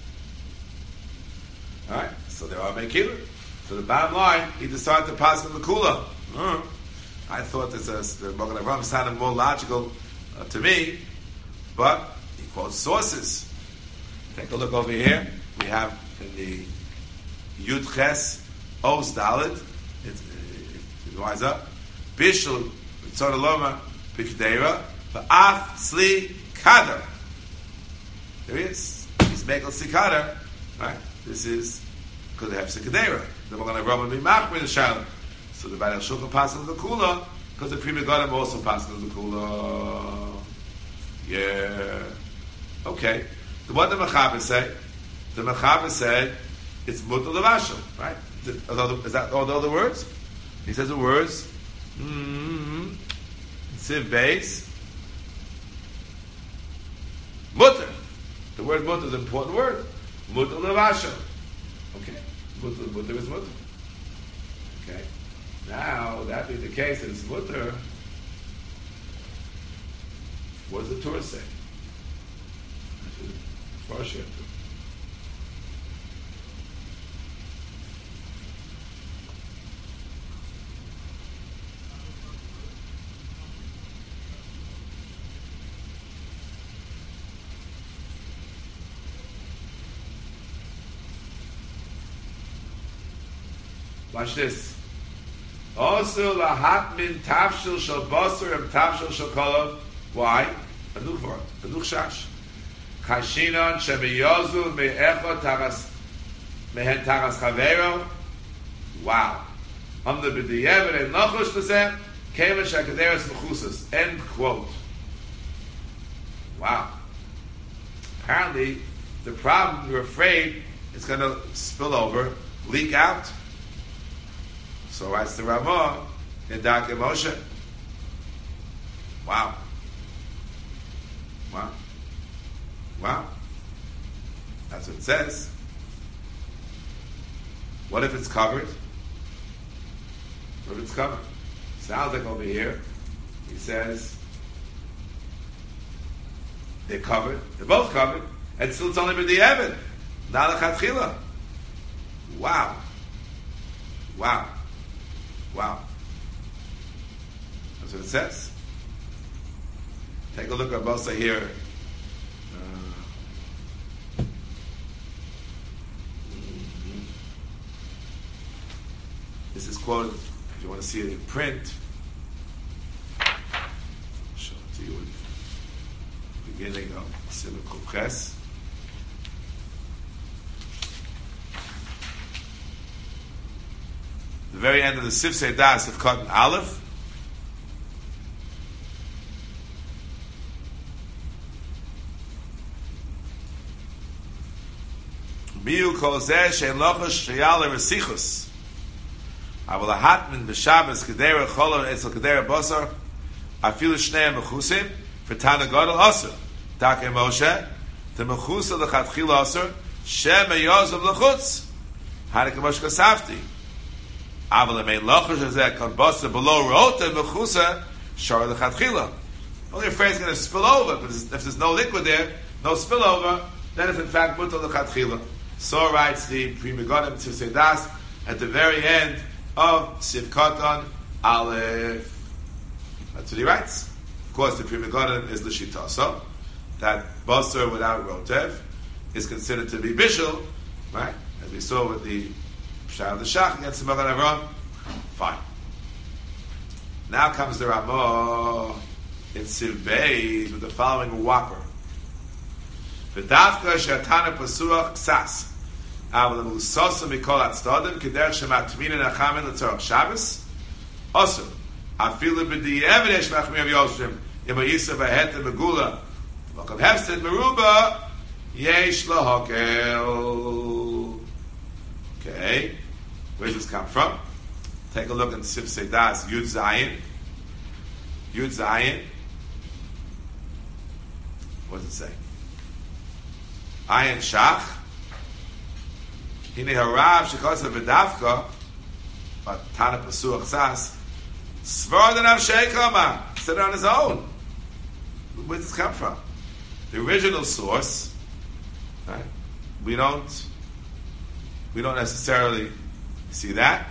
Alright, so there are Mekillah. So the bottom line, he decided to pass on the Kula. Uh, I thought this uh, the Magen Avraham sounded more logical uh, to me, but he quotes sources. Take a look over here. We have in the Yud Ches Oz Dalid. It, it, it winds up. Bishul Tzor Loma B'Kdeira V'Af Tzli Kader. There he is. He's making Tzli Kader. Right? This is because they have Sekadera. The Magen Avraham will be Machmir the Shalom. So the Bari HaShulchan passes on the Kula because the Pri Megadim also passes on the Kula. Yeah. Okay. So what did the Mechaber say? The Mechaber said it's Mutter Levashel. Right? Is that all the other words? He says the words. Mm-hmm. Siv Beis. Mutter. The word mutter is an important word. Mutter Levashel. Okay. Mutter, mutter is mutter. Okay. Now, that being the case, that it's mutter, what does the Torah say? First, watch this. Also, lahat min tafshil shel basar and tafshil shel kolav. Why? A new word. A new shash. Kashinon shemiyozu me'echo taras mehen taras chavero. Wow. On the b'diyevet and nochush b'zeh kema shakaderes mechusas. End quote. Wow. Apparently, the problem, you're afraid it's going to spill over, leak out. So writes the Ramah in Darkei Moshe. Wow. Wow. Wow. That's what it says. What if it's covered? What if it's covered? Sounds like over here, he says, they're covered. They're both covered. And still it's only been the Evid. Not a Chatchila. Wow. Wow. Wow. That's what it says. Take a look at Bosa here. Uh, this is quoted, if you want to see it in print, I'll show it to you in the beginning of Simcha Ches. The very end of the Sifsei Das of Cotton Aleph. Miu kol zeh shein lochos sheyal resichus. Aval a hatman b'Shabbos kedera cholor etzel kedera basar afilu shnei mechusim for Tana Gadol asur. Take Moshe the mechusa lechatchila asur shem meyazav lechutz. Hanik Moshe kasafti. Aval amein lochos zeh kon basar below rota mechusa shar lechatchila. Only afraid it's going to spill over, but if there's no liquid there, no spillover, then it's in fact mutar lechatchila. So writes the Pri Megadim to Sedas at the very end of Siv Katan Aleph. That's what he writes. Of course, the Pri Megadim is L'shita. So that basar without rotev is considered to be bishul, right? As we saw with the Pshah of the Shach against the Magen Avraham. Fine. Now comes the Ramah in Siv Beis with the following whopper. V'dafka she'atana pasuach ksas. Aval l'musasa mikol atzdadim k'derech shematmina nachamin l'tzorach Shabbos. Also, afilu b'di'evet yesh machmir v'yoshrim yima yisa v'het v'gula v'kav hefsed meruba yesh lahakel. Okay, where does this come from? Take a look in Sif Seidas Yud Zayin. Yud Zayin. What does it say? Ayin Shach. Hine harav shekosa v'davka, but Tana Pasuach Sas, Svar den Avshei Kama, said it on his own. Where does this come from? The original source, right? We don't, we don't necessarily see that.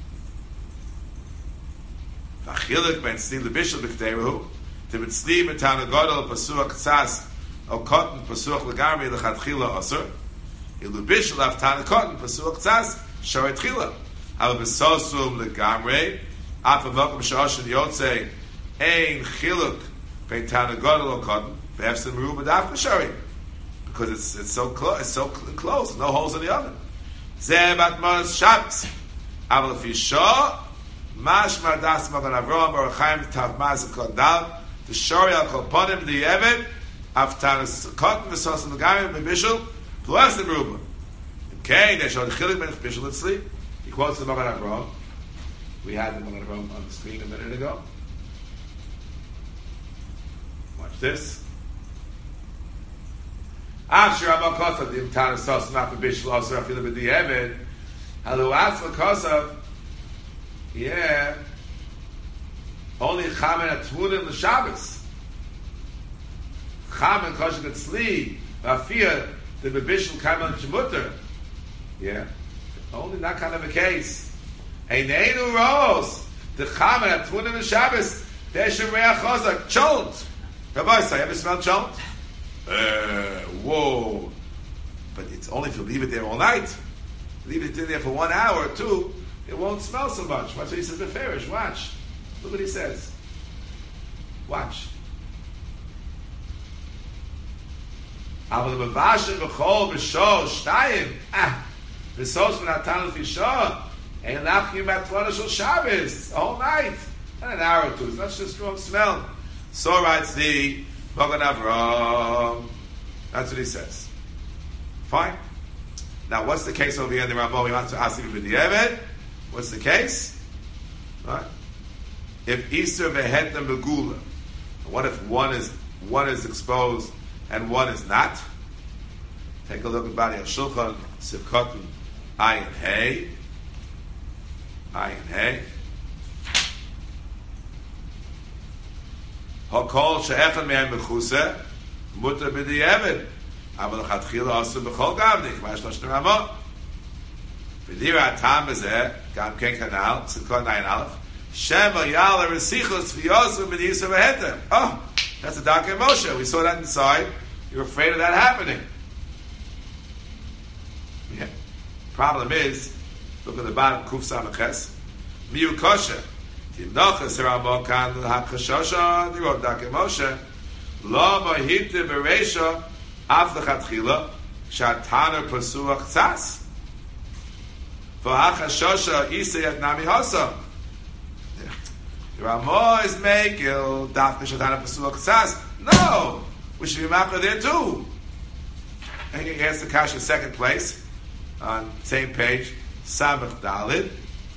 V'achiluk ben tzli lebishul b'kteruhu, to be tzli b'tana gadol Pasuach Sas, o cotton Pasuach legamri lechatchila asur, Ilu bishul av tana cotton Pasuach Tzas shoret chila. Al b'sosum legamre af avakum shashin yotze ein chiluk bein tana gadol or cotton v'efsim meruba dafka shari, because it's it's so close, it's so close, no holes in the oven. Zeh bat manas Shabbos. Aval fi shah mash mardas Magen Avraham Baruch Chaim tav maz kodal the shari al kolponim the evet af tana cotton v'sosum legamre b'bishul plus the Meruba. Okay, they showed the Chilik ben Bishul Etzli. He quotes the Magen Avraham. We had the Magen Avraham on the screen a minute ago. Watch this. After Rabban Kosav, the Imtan Sos not the Bishul also Afilu b'di Eved. Halu Asla Kosav. Yeah. Only Chamen Atmunim l'Shabbos. Chamen Kosher Etzli. Afia. The bebishul kamal shemuter, yeah, only that kind of a case. Eineinu rose the chamer at tmunim Shabbos. There's shemreach chazak chont. Rabbi, say, ever smell chont? Uh, whoa! But it's only if you leave it there all night. Leave it in there for one hour or two, it won't smell so much. That's what he says. The Farish. Watch. Look what he says. Watch. Aber the bevashen b'chol b'shor shtayim ah v'sos v'natan l'fishor ein lachim b'atmona shel Shabbos all night, not an hour or two. It's not just a strong smell. So writes the Magen Avraham. That's what he says. Fine. Now, what's the case over here in the Ramah? He wants to ask you with the Eved. What's the case? Right? If Easter v'hetem begula, what if one is one is exposed and one is not? Take a look at Bani HaShulchan, Sivkotin, Ayin Hey. Ayin Hey. Hakol she'echad me'en mechuseh, mutar b'di eved. Aval l'chatchila asu b'chol gavnik, ma'ashlosh n'ramah. V'dira atam b'zeh, gam ken kanal, Sivkotin Ayin Aleph, Shema yala resichos v'yosu b'di yisa v'hetem. Oh, that's the Darkei Moshe. We saw that inside. You're afraid of that happening. Yeah. Problem is, look at the bottom, Kuf Samaches. Miu kosher. Timnochas Ramah kan hakashosha. They wrote Darkei Moshe. Lo mahite bereisha af lechatchila shatana pasuach tzas. V'hachashosha isayat nami hasa. Ramah is megil dafka shatana pasuach tzas. No, we should be makar there too. And he has the kasha second place. on same page, Samach Dalid.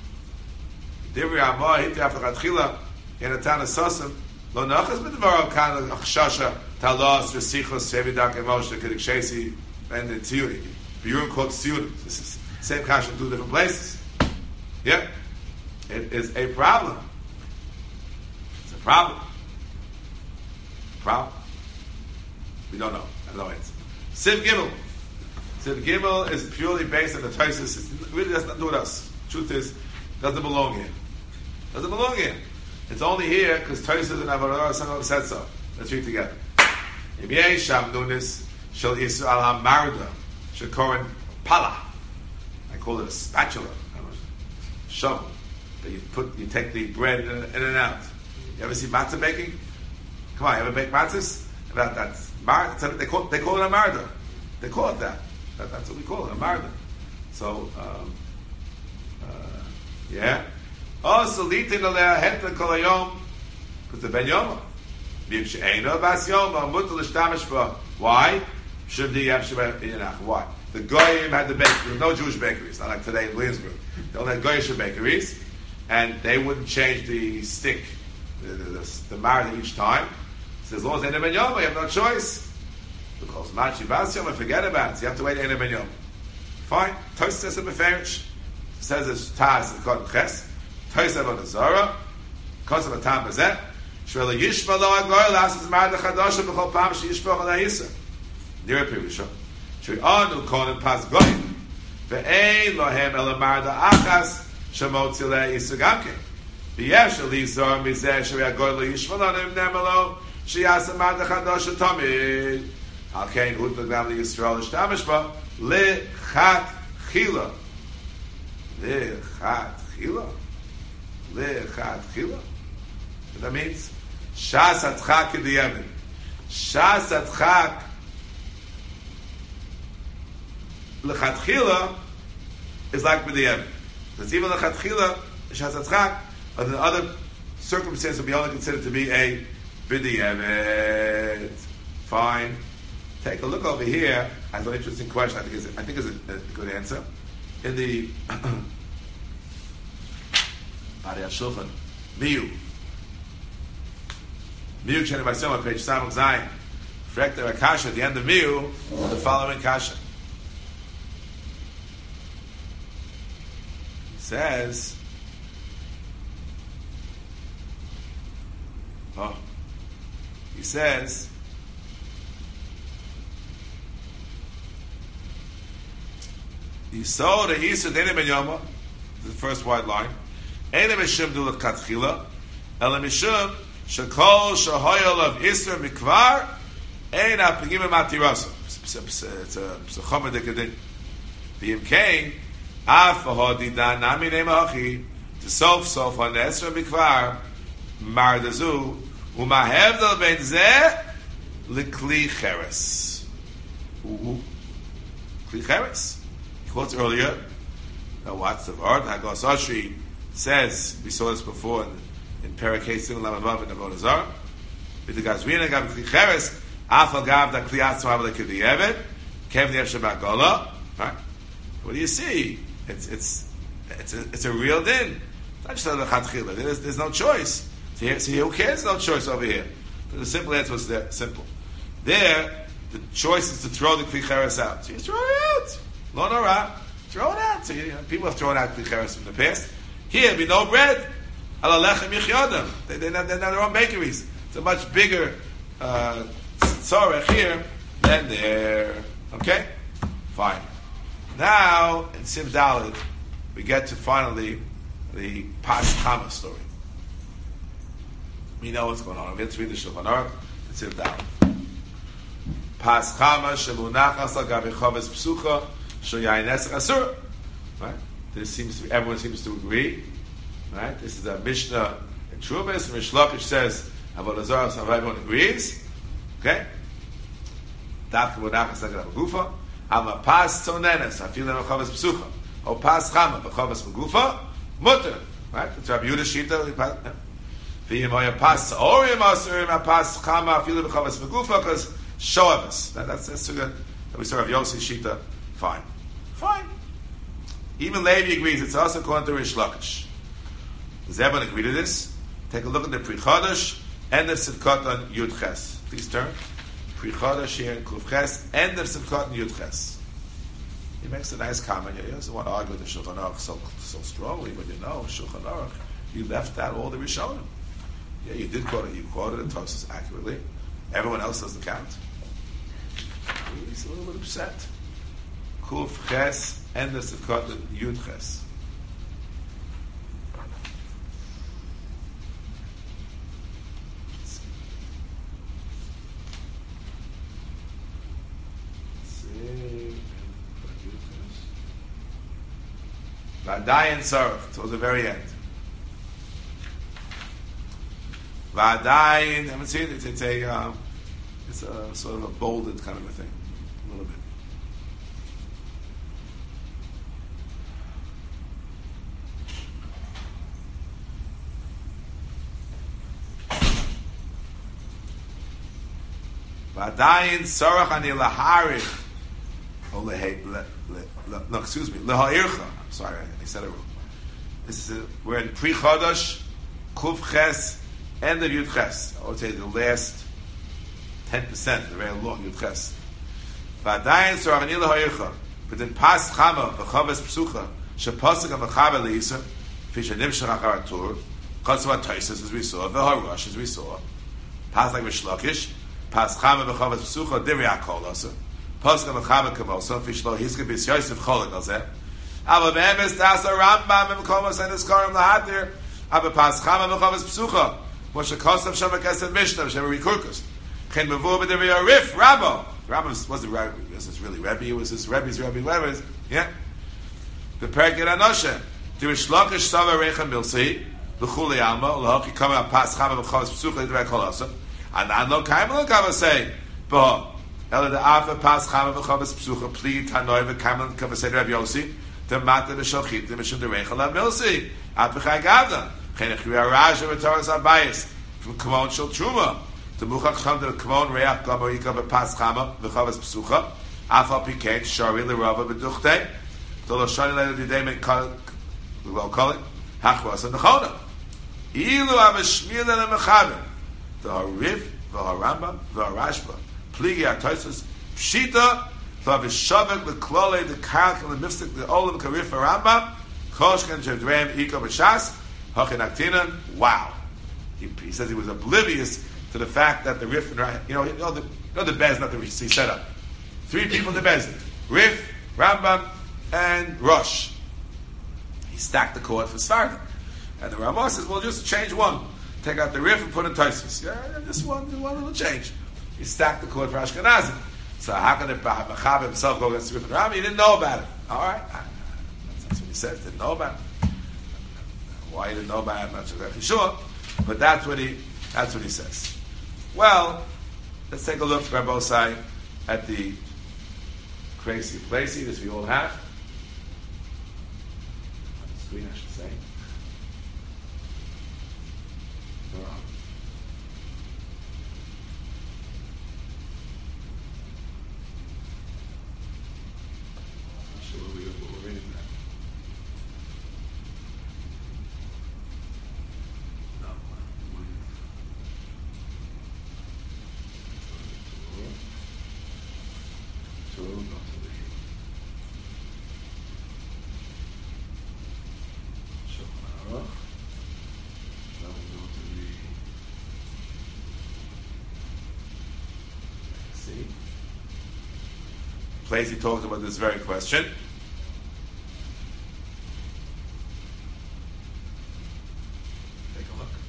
Divri Amor Hiti Afachatchila in a town of Sosim. Lo Nachas B'Dvar Kan Achshasha Talos V'Sichos Sevidak Emoshe Kedik Shesi and the Tziyuri. Biurim called Tziyuri. This is same kasha in two different places. Yeah, it is a problem. It's a problem. Problem. We don't know. I have no answer. Siv Gimel. Siv Gimel is purely based on the Taisus. It really does not do with us. Truth is, it doesn't belong here. It doesn't belong here. It's only here because Taisus and Avodah said so. Let's read together. If Yeh Sham Nunis Shel Yisrael Al HaMarda Shekorin Pala. I call it a spatula. Shovel. That you put, you take the bread in, in and out. You ever see matzah baking? Come on, you ever bake matzahs? That, that's mar, they call they call it a marda. They call it that. that. That's what we call it, a marda. So, um, uh, yeah. Also, litin aleh heta kol hayom. Put the ben yoma. Bim she'eino bas yoma mutal l'shtamish ba. Why? Should the yavsheba inyanach? Why? The goyim had the bakery. There were no Jewish bakeries, not like today in Williamsburg. They only had goyish bakeries, and they wouldn't change the stick, the the, the, the marda each time. So as long as Eina Ben Yom, you have no choice. Because Machi Bas Yom, forget about it. You have to wait Eina Ben Yom. Fine. Tosh says a Beferish. Says it's Taz, it's called Ches. Tosh says on the Zora. Kosav a Tam Bazet. Shvela Yishma Lo Agoy, Lasses Marda Chadosha, Bechol Pam, She Yishma Chol Ha'isa. Nira Pirusha. Shvi Anu Konen Pas Goyim. Ve'ein Lohem Ela Marda Achas, Shemot Zilei Isa Gamke. V'yesh Eli Zor Mizeh, Shvi Agoy Lo Yishma Lo Nem Nemelo, Shiyasa Marda Chadosha Tomid. Al Kein Hut L'Gam L'Yisrael L'Shtamish Ba, L'Chat Chila. L'Chat Chila. L'Chat Chila. What that means? Shas Atchak K'diyemin. Shas Atchak L'Chatchila is like B'diyemin. Because even L'Chatchila, Shas Atchak, but in other circumstances will be only considered to be a B'diyemin. Fine. Take a look over here. I have an interesting question. I think is I think is a, a good answer. In the Arei Shulchan, Miu. Miu Chene Basel on page Samach Zayin. Frekter Akasha at the end of Miu, the following Kasha. He says, oh, he says, Yisod Yisod Eina Ben Yoma, the first white line. Eina Mishum Du L'Chatchila, Ela Mishum Shekol Shahoyel of Isra Mikvar Eina Pegim Matirasa. It's a Psachoma Dekadin. V'im Kain Af V'Hodi Dan Nami Nema Hachi to Sof Sof on Esra Mikvar Mardazu Umahev Del Ben Zeh L'Kli Cheres. Kli Cheres. Quotes earlier. Now what's the word? Hagos Ashri says, we saw this before in, in Parakeh Simon Lamavav in Avodah Zarah. With the Gazrina Gav Kli Cheres, Afal Gav Da Kli Atzma Avle Kli Eved, Kev Nev Shabbat Gola. Right? What do you see? It's it's it's a, it's a real din. It's not just a Chatchila. There's there's no choice. So, here, so who cares? No choice over here. But the simple answer was there. Simple. There, the choice is to throw the Kli Cheres out. So you throw it out. Lo nora, throw it out. So you know, people have thrown out klicheres in the past. Here, be no bread. Ala lechem yichyodim. They, they're, not, they're not their own bakeries. It's a much bigger uh, tzorech here than there. Okay? Fine. Now, in Siv Dalet, we get to finally the Pas Chama story. We know what's going on. Let's read the Shulchan Aruch in Siv Dalet. Pas Chama shemunachas al gabi choves psucha. Right? This seems to be, everyone seems to agree. Right? This is a Mishnah in Trumas. Rish Lakish says Avodah Zarah, so everyone agrees. Okay? Dafka Bonachas Lagat Gufa. Ama Pas Tzonenes, Afilim Chavas Psucha. O Pas Chama, Chavas Gufa. Mutter. Right? It's Rabbi Yehuda Shita. V'yim Oya Pas Orim Asurim, A Pas Chama, Afilim Chavas Gufa, because Shoavas. That's that's good. We saw Rav Yossi Shita. Fine. Fine. Even Levi agrees it's also according to Rish Lakish. Does everyone agree to this? Take a look at the Pri Chodesh and the Sidkot on Yud Ches. Please turn. Pri Chodesh here in Kuf Ches and the Sidkot on Yud Ches. He makes a nice comment here. He doesn't want to argue with the Shulchan Aruch so, so strongly, but you know, Shulchan Aruch, you left out all the Rishonim. Yeah, you did quote it. You quoted it Tosfos accurately. Everyone else doesn't count. He's a little bit upset. Kuf Ches and the Sidkot on Yud Ches. Vadayin Sarach, towards the very end. Vadayin, haven't seen it? It's, it's a, um, it's a sort of a bolded kind of a thing, a little bit. Vadayin Sarach ani laharich. Oh, lehe, le, le, le, no, excuse me, leha'ircha. I'm sorry, I, I said it wrong. This is a, we're in Pri Chodesh, Kuf Ches, end of Yud Ches. I would say the last ten percent, the very long Yud Ches. V'adayin sorach ani leha'ircha. But in Pas Chama, v'chaves Psucha, shepasuk ha-mechaber le'isa, fish ha-nimshach achar ha-tur, chotzav ha-toises, as we saw, v'ha-rush, as we saw, Pas like Rish Lakish, Pas Chama v'chaves Psucha, divrei ha-kol asa, Pasuk ha-mechaber kamosa, fish lo hiske bis Yosef cholik al zeh, aber beemes das a Rambam im Komos and Eskarim lahatir, aber Pas Chama v'chaves Psucha, Moshe Kosav Shem HaKesed Mishnah, Shem HaRikurkus, Chen Mevur b'divrei ha-Rif, Rabbo, Rabbi wasn't Rabbi, this is really Rebbe, it was his Rebbe's Rebbe, whatever it is, yeah? The Perkei Anoshe, the Rish Lakish Sava Recha Milsi, L'chuli Alma, L'hoki Kama Pas Chama v'chaves Psucha, L'divrei Kol Asa, and I know Kaim L'kava say, Bo, Ela de Ava Pas Chama v'chaves Psucha, Pli Tanoi v'Kaim L'kava say Rabbi Yossi, the Mata v'Shalchit, the Mishum the Recha La Milsi, At B'chai Gavda, Chen Echri Araja v'Toras Abayis, from Kavon Shal Truma, the Muchach Cham the Kavon Reach Gamo Yika v'Pas Chama v'chaves Psucha, Afal Pikein Shari L'Rava v'Duchtei, the Loshani Leila Didei Men Kal, we'll call it, Hachvas and Nechona. Ilu Avashmir Lele Mechaber, the Harif, the Harambam, the Harashba, Pligi Artoisus, Pshita, the Avishavik, the Klole, the Kark, and the Mifstik, the Olam Karif Harambam, Koshkan Jedreim Iko B'Shas, Hachin Aktinan. Wow. He, he says he was oblivious to the fact that the Rif and you know, you know the, you know the Bez, not the Rif, he set up. Three people in the Bez. Rif, Rambam, and Rosh. He stacked the court for Svardim. And the Ramah says, well, just change one. Take out the Rif and put in Tosfos. Yeah, this one, this one will change. He stacked the court for Ashkenazim. So how can the Mechaber himself go against the Rif and Rambam? He didn't know about it. All right. That's what he said. Didn't know about it. Why he didn't know about it, I'm not exactly sure. But that's what he, that's what he says. Well, let's take a look, Rabbi Osai, at the crazy placey that we all have. On the screen, I should say. Place he talked about this very question. Take a look.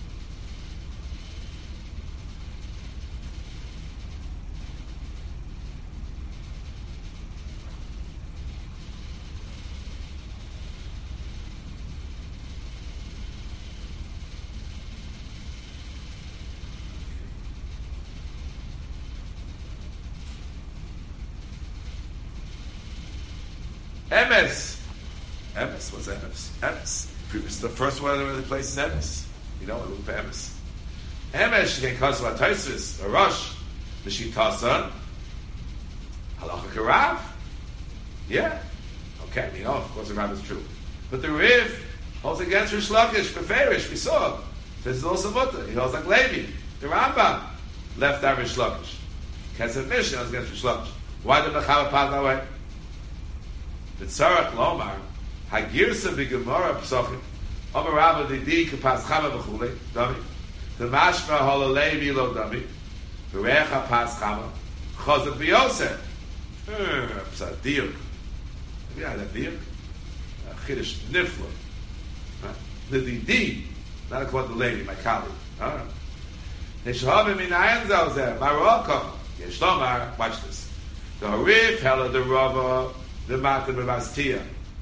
Emes. Emes. What's Emes? Emes. The first one of the place is Emes. You know what? Look for Emes. Emes. She can cause what Tosfos, a rush. The Shitasa. Halacha Karav. Yeah. Okay, you know, of course the Rambam is true. But the Rif holds against Rish Lakish, Beferish, we saw. This is also mutter. He holds like Levi. The Rambam left out Rish Lakish. Kesef Mishnah holds against Rish Lakish. Why did the Chava pass that way? The Tzarech Lomar, Hagirsa B'Gemara P'sochim, Omer Rabba Didi K'pas Chama V'chulei, Dami, the Mashma Hola Levi Lo Dami, V'recha Pas Chama, Chazak B'Yosef. It's a diuk. Yeah, that diuk. Chiddush Nifla. The Didi, not according to Levi, my colleague. Neshavim Minayan Zalzeh, Marokko, Yesh Lomar, watch this. The Harif, Hela the Rava, the Matam of Astia.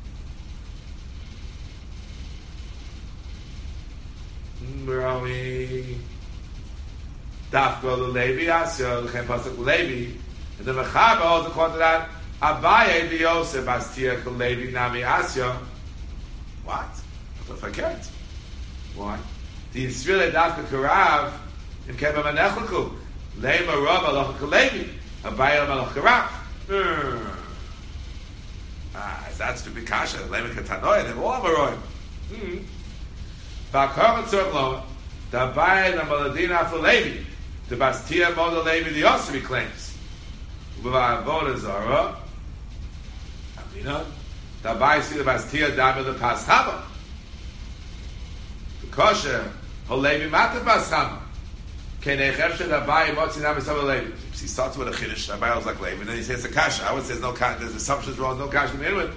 Mrami. Dafko the Levi, Asya, the Chem Pasuk Levi. And the Mechaba also called that Abaye the Yosef, Astia, the Levi, Nami Asya. What? What if I can't? Why? The Yisrael Dafka Karav, in Keva Manechliku, Lema Rav, Alach Levi, Abaye Malach Karav. Ah, that's to be kasha. Lema Katanoy, they all have a roy. Hmm. Bakar Tzorch Loma, the Abaye, the Maladina for Levi, the Bastia Moda Levi, the Yosef, he claims. Uba Avodah Zara, Amina, the Abaye see the Bastia, Dama the Paschama. The Kosher, Holevi Mata Paschama. Kenei Chefshe, the Abaye, Motzi Nami Sama Levi. He starts with a Chiddush, the Abaye was like Levi, and then he says the Kasha. I would say there's no Kasha, there's assumptions wrong, no Kasha to begin with.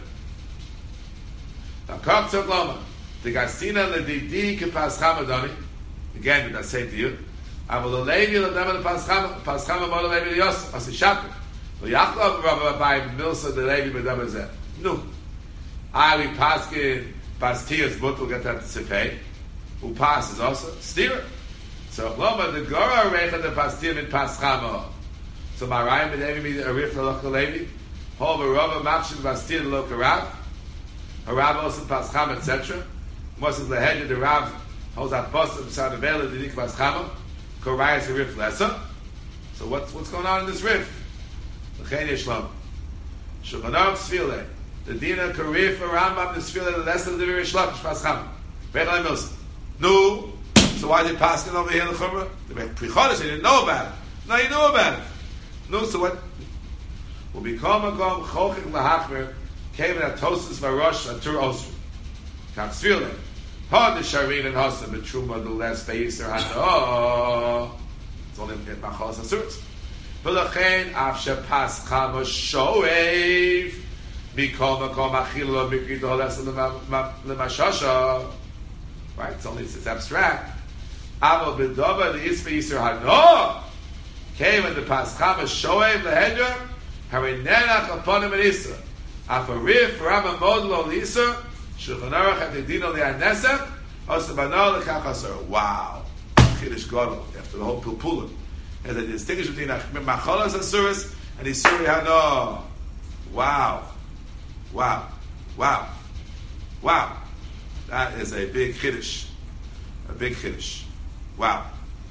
Bakar Tzorch Loma, the Gastina, the Didi, Paschama Dami. Again, did I say to you? Avol Levi, the Dama the Paschama, Paschama Moda Levi, the Yosef, Asi Shakir. Yachlov Rabbi Abaye Milsa the Levi B'Dama Zeh. No. I we paskin Bastias Butul get that to Sefei. Who passes also steer. So Loma the Gora Recha the Bastia in Paschama. So my Ryan B'Devi me a Rif Lochel Levi. Hol Rabbi Machshin Bastia the Lochel Rav. Harav also Paschama et cetera. Moses the head of the Rav holds that Boston beside the Vela the Dik Paschama. Korayas a Rif Lesser. So what's what's going on in this Rif? The Shulchan Aruch Sfile, the Dina Karif Rambam the Sfile the lesson of the Rish Lakish Pascham. Bechal Milson. No. So why did Paskin over here in the Chumrah? The Prichodesh, they didn't know about it. No, you knew about it. No, so what? Will become a gom chochik lahachmer came at Tosis Varosh Atur Osri. Kam Sfile. Ha the Sharin and Hasa Betruma the less Beiser Hata. It's only in Machalas Asuris. V'lachein afshe paschama shoev mikol makom achilo mikri doles lemashasha. Right? It's only it's abstract. Avo b'dova the isfe yisur hano came in the paschama shoev lehedra harinenach aponim and isra afarif rama modlo l'isra shulchan aruch at the dino li'anesem osabano l'kachasar. Wow, Chiddush Gadol after the whole pilpulim. And the distinction between Machalas Asuris and Isuri Hano. Wow. Wow. Wow. Wow. That is a big Chiddush. A big Chiddush. Wow.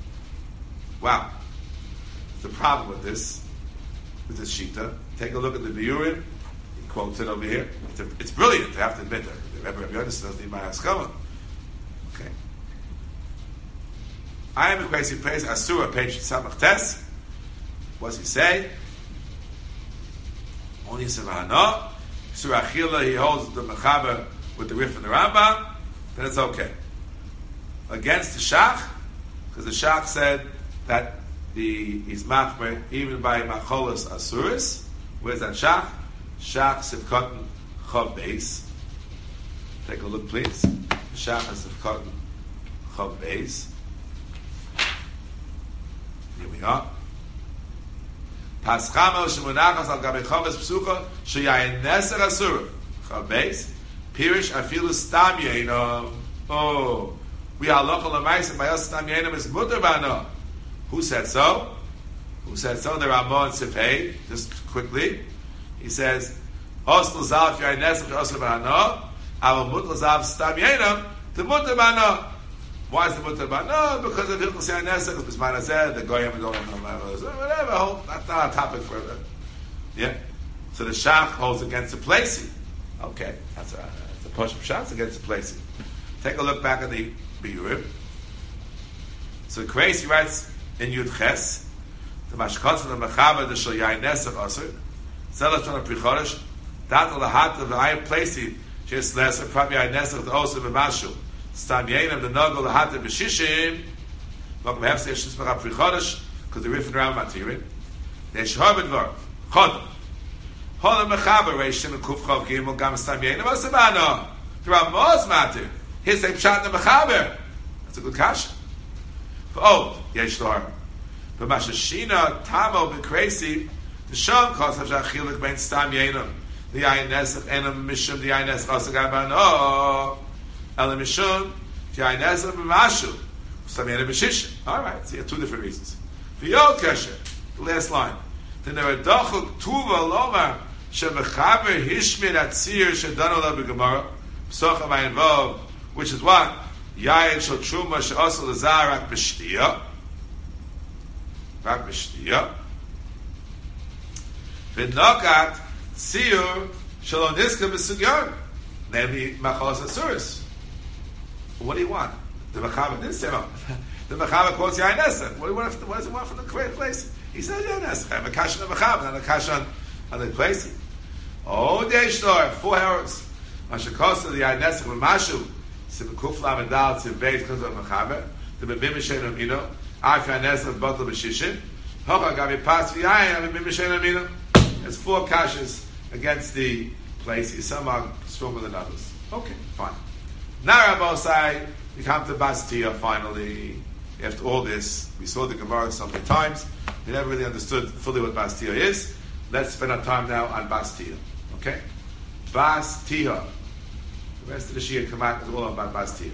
Wow. The problem with this, with this Shita, take a look at the Biurim. He quotes it over here. It's, a, it's brilliant, I have to admit. Rabbi Yonis doesn't need my Haskama. Okay. I am a crazy place. Asura, page Samach Tes. What's he say? Only Savahana. Surah Achila, he holds the Mechaber with the Rif and the Rambam. Then it's okay. Against the Shach, because the Shach said that the he's machmer even by Macholas Asuris. Where's that Shach? Shach Sivkotten Chav Beis. Take a look, please. Shach Sivkotten Chav Beis. Here we are. Paschama shemunachas al gabe chaves psucha sheyayin neser asura chaves pirish afilu stam yeino. Oh, we are lochal l'maisim by us stam yeino is mutter bano. Who said so? Who said so? The Ramon Sifhei. Just quickly, he says, "Osl zav yayin neser osl bano. Our mutter zav stam yeino to mutter bano." Why is the mutter bano? Because of Hilchos Yayin Neser, because Manazeh, the Goyim don't know whatever. That's not a topic for it. Yeah. So the Shach holds against the placing Okay, that's a, that's a push of shots against the place. Take a look back at the Biurim. So Kreisi writes in Yud Ches, the Mashkotz and the Mechaber, the Shal Yain Nesach Asur, Zelat on a Prichorish, Datal Lahat of the Ayin Placey, Jes Lesser, Prabi Yain Nesach, the Osa B'Mashu, Stam Yain of the Nogel, the Hat of B'Shishim, Mokum Hefse, Yeshis Mecha Prichorish, because they're riffing around Matirin. There's Sharbet Var, Chodom. Hola Mechaber, Reishim, and Kuf Chav Gimel, Gam Stam Yain of Osabano. The Ramaz Matir. Here's a Pshat in the Mechaber. That's a good kasha. Oh, Yesh Lar. But Mashashina, Tamo, B'Kreisi, the Shom calls Havshach Chilik Ben Stam Yainam. The Ayin Nesach, Enam Mishum, the Ayin Nesach, Osagabano. Elam Mishum, the Ayin Nesach, B'Mashu. Stam Yainam B'Shishim. All right, so you have two different reasons. V'yod Kesher, the last line. Then there are Dochuk Tuva Lomar, Shemechaber Hishmir Atzir, Shedanola B'Gemara, Psochav Ayin Vov, which is what? Yayin Shal Truma She'osel Lazar Rak B'Shtiya. Rak B'Shtiya. V'nokat Tzir Shalom Niska B'Sugyon. Namely, Machalas Asuris. What do you want? The Mechaber didn't say no. The Mechaber quotes Yayin Nesach. What do you want? What does he want from the great place? He says Yayin Nesach. I have a kash on the Mechaber, not a kash on, on the place. Oh, Deishtor, four hours. Mashakosa, the Yayin Nesach, Mashu. Kuf Lamed Dal to Beis because of Mechaber. The Bimim Shem Amino. Arf Yayin Nesach Batal B'Shishim. Hocha Gavi Pas V'Yayin Bimim Shem Amino. There's four kashas against the place. Some are stronger than others. Okay, fine. Now, Rabbosai, we come to Bastia finally. After all this, we saw the Gemara so many times. We never really understood fully what Bastia is. Let's spend our time now on Bastia. Okay? Bastia. The rest of the Shia come out is all about Bastia.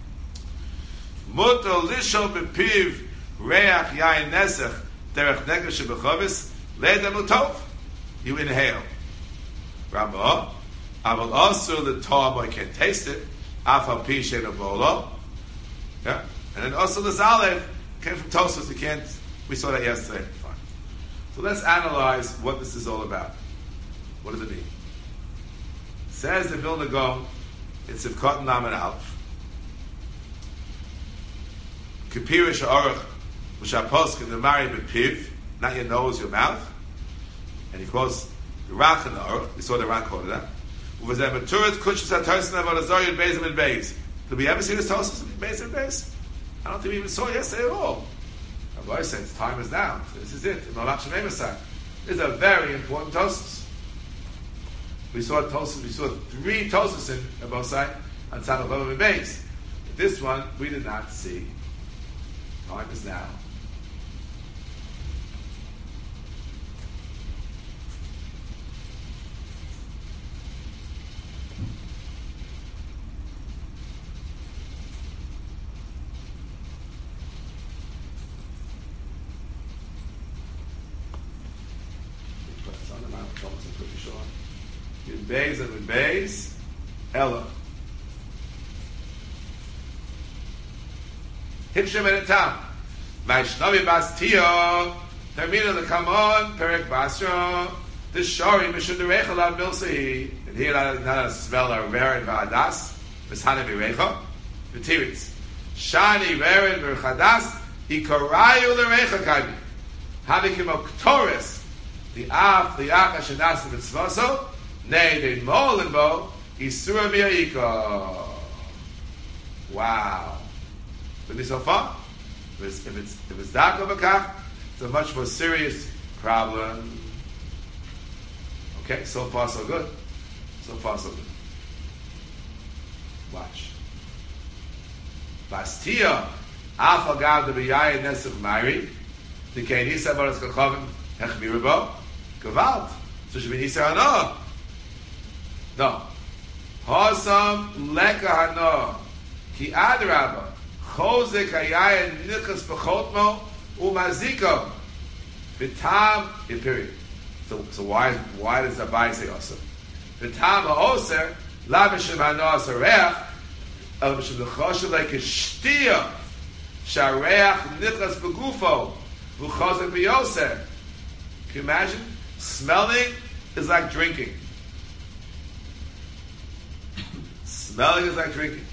Muto lisho bepiv reach yayin nesach derech negesh bechovis leda mutov. You inhale. Ramah. Aval also the tom I can taste it. Afal pi shena bolo. Yeah. And then also the zalev came from Tosfos. You can't. We saw that yesterday. Fine. So let's analyze what this is all about. What does it mean? Says the Vilna Gaon. It's of cotton lamed alf. Kapirish orach, which are poskin the mari bepiv, not your nose, your mouth. And he quotes the rach and the orach. We saw the rach quoted that. Was there maturit kushas atarsin of azorian bezim and beis? Did we ever see this tosis in beis and beis? I don't think we even saw it yesterday at all. Rabbi says time is now. So this is it. This is a very important tosis. We saw tosis. We saw three tosis in both sides on Tzad Vav and Beis. This one we did not see. Time is now. Beis and with Beis, Ella. Hipshem and Etam. Vaishnavi Bastia. Termina the Kamon, Perek Basra. The Shori, Mishun the Rechel av Milsehi. And here, not a smell of Vered Vadas. Mishane Virecha. The Tiritz. Shani Vered Verchadas. Ikarayu the Recha Kadi. Havikim Oktoris. The Af, the Ach, Hashanas, and Mitzvaso. Nay, they molenbo isura miyaika. Wow. With me so far? If it's if it's if it's dark overkach, it's a much more serious problem. Okay, so far so good. So far so good. Watch. Bastia afagav the biyayin nesach mari the kenisa baras kachavim hechmirabo gavalt. So should be nisa hana. No. Hasam leka hana ki adraba chozek hayayin nichas b'chotmo umaziko v'tam. Period. So, so why why does Abai say also? V'tam ha'oser lavishim hana asareach el b'shem l'choshev like a shtia shareach nichas b'gufo v'chozek b'yoser. Can you imagine? Smelling is like drinking. Smelling is like drinking.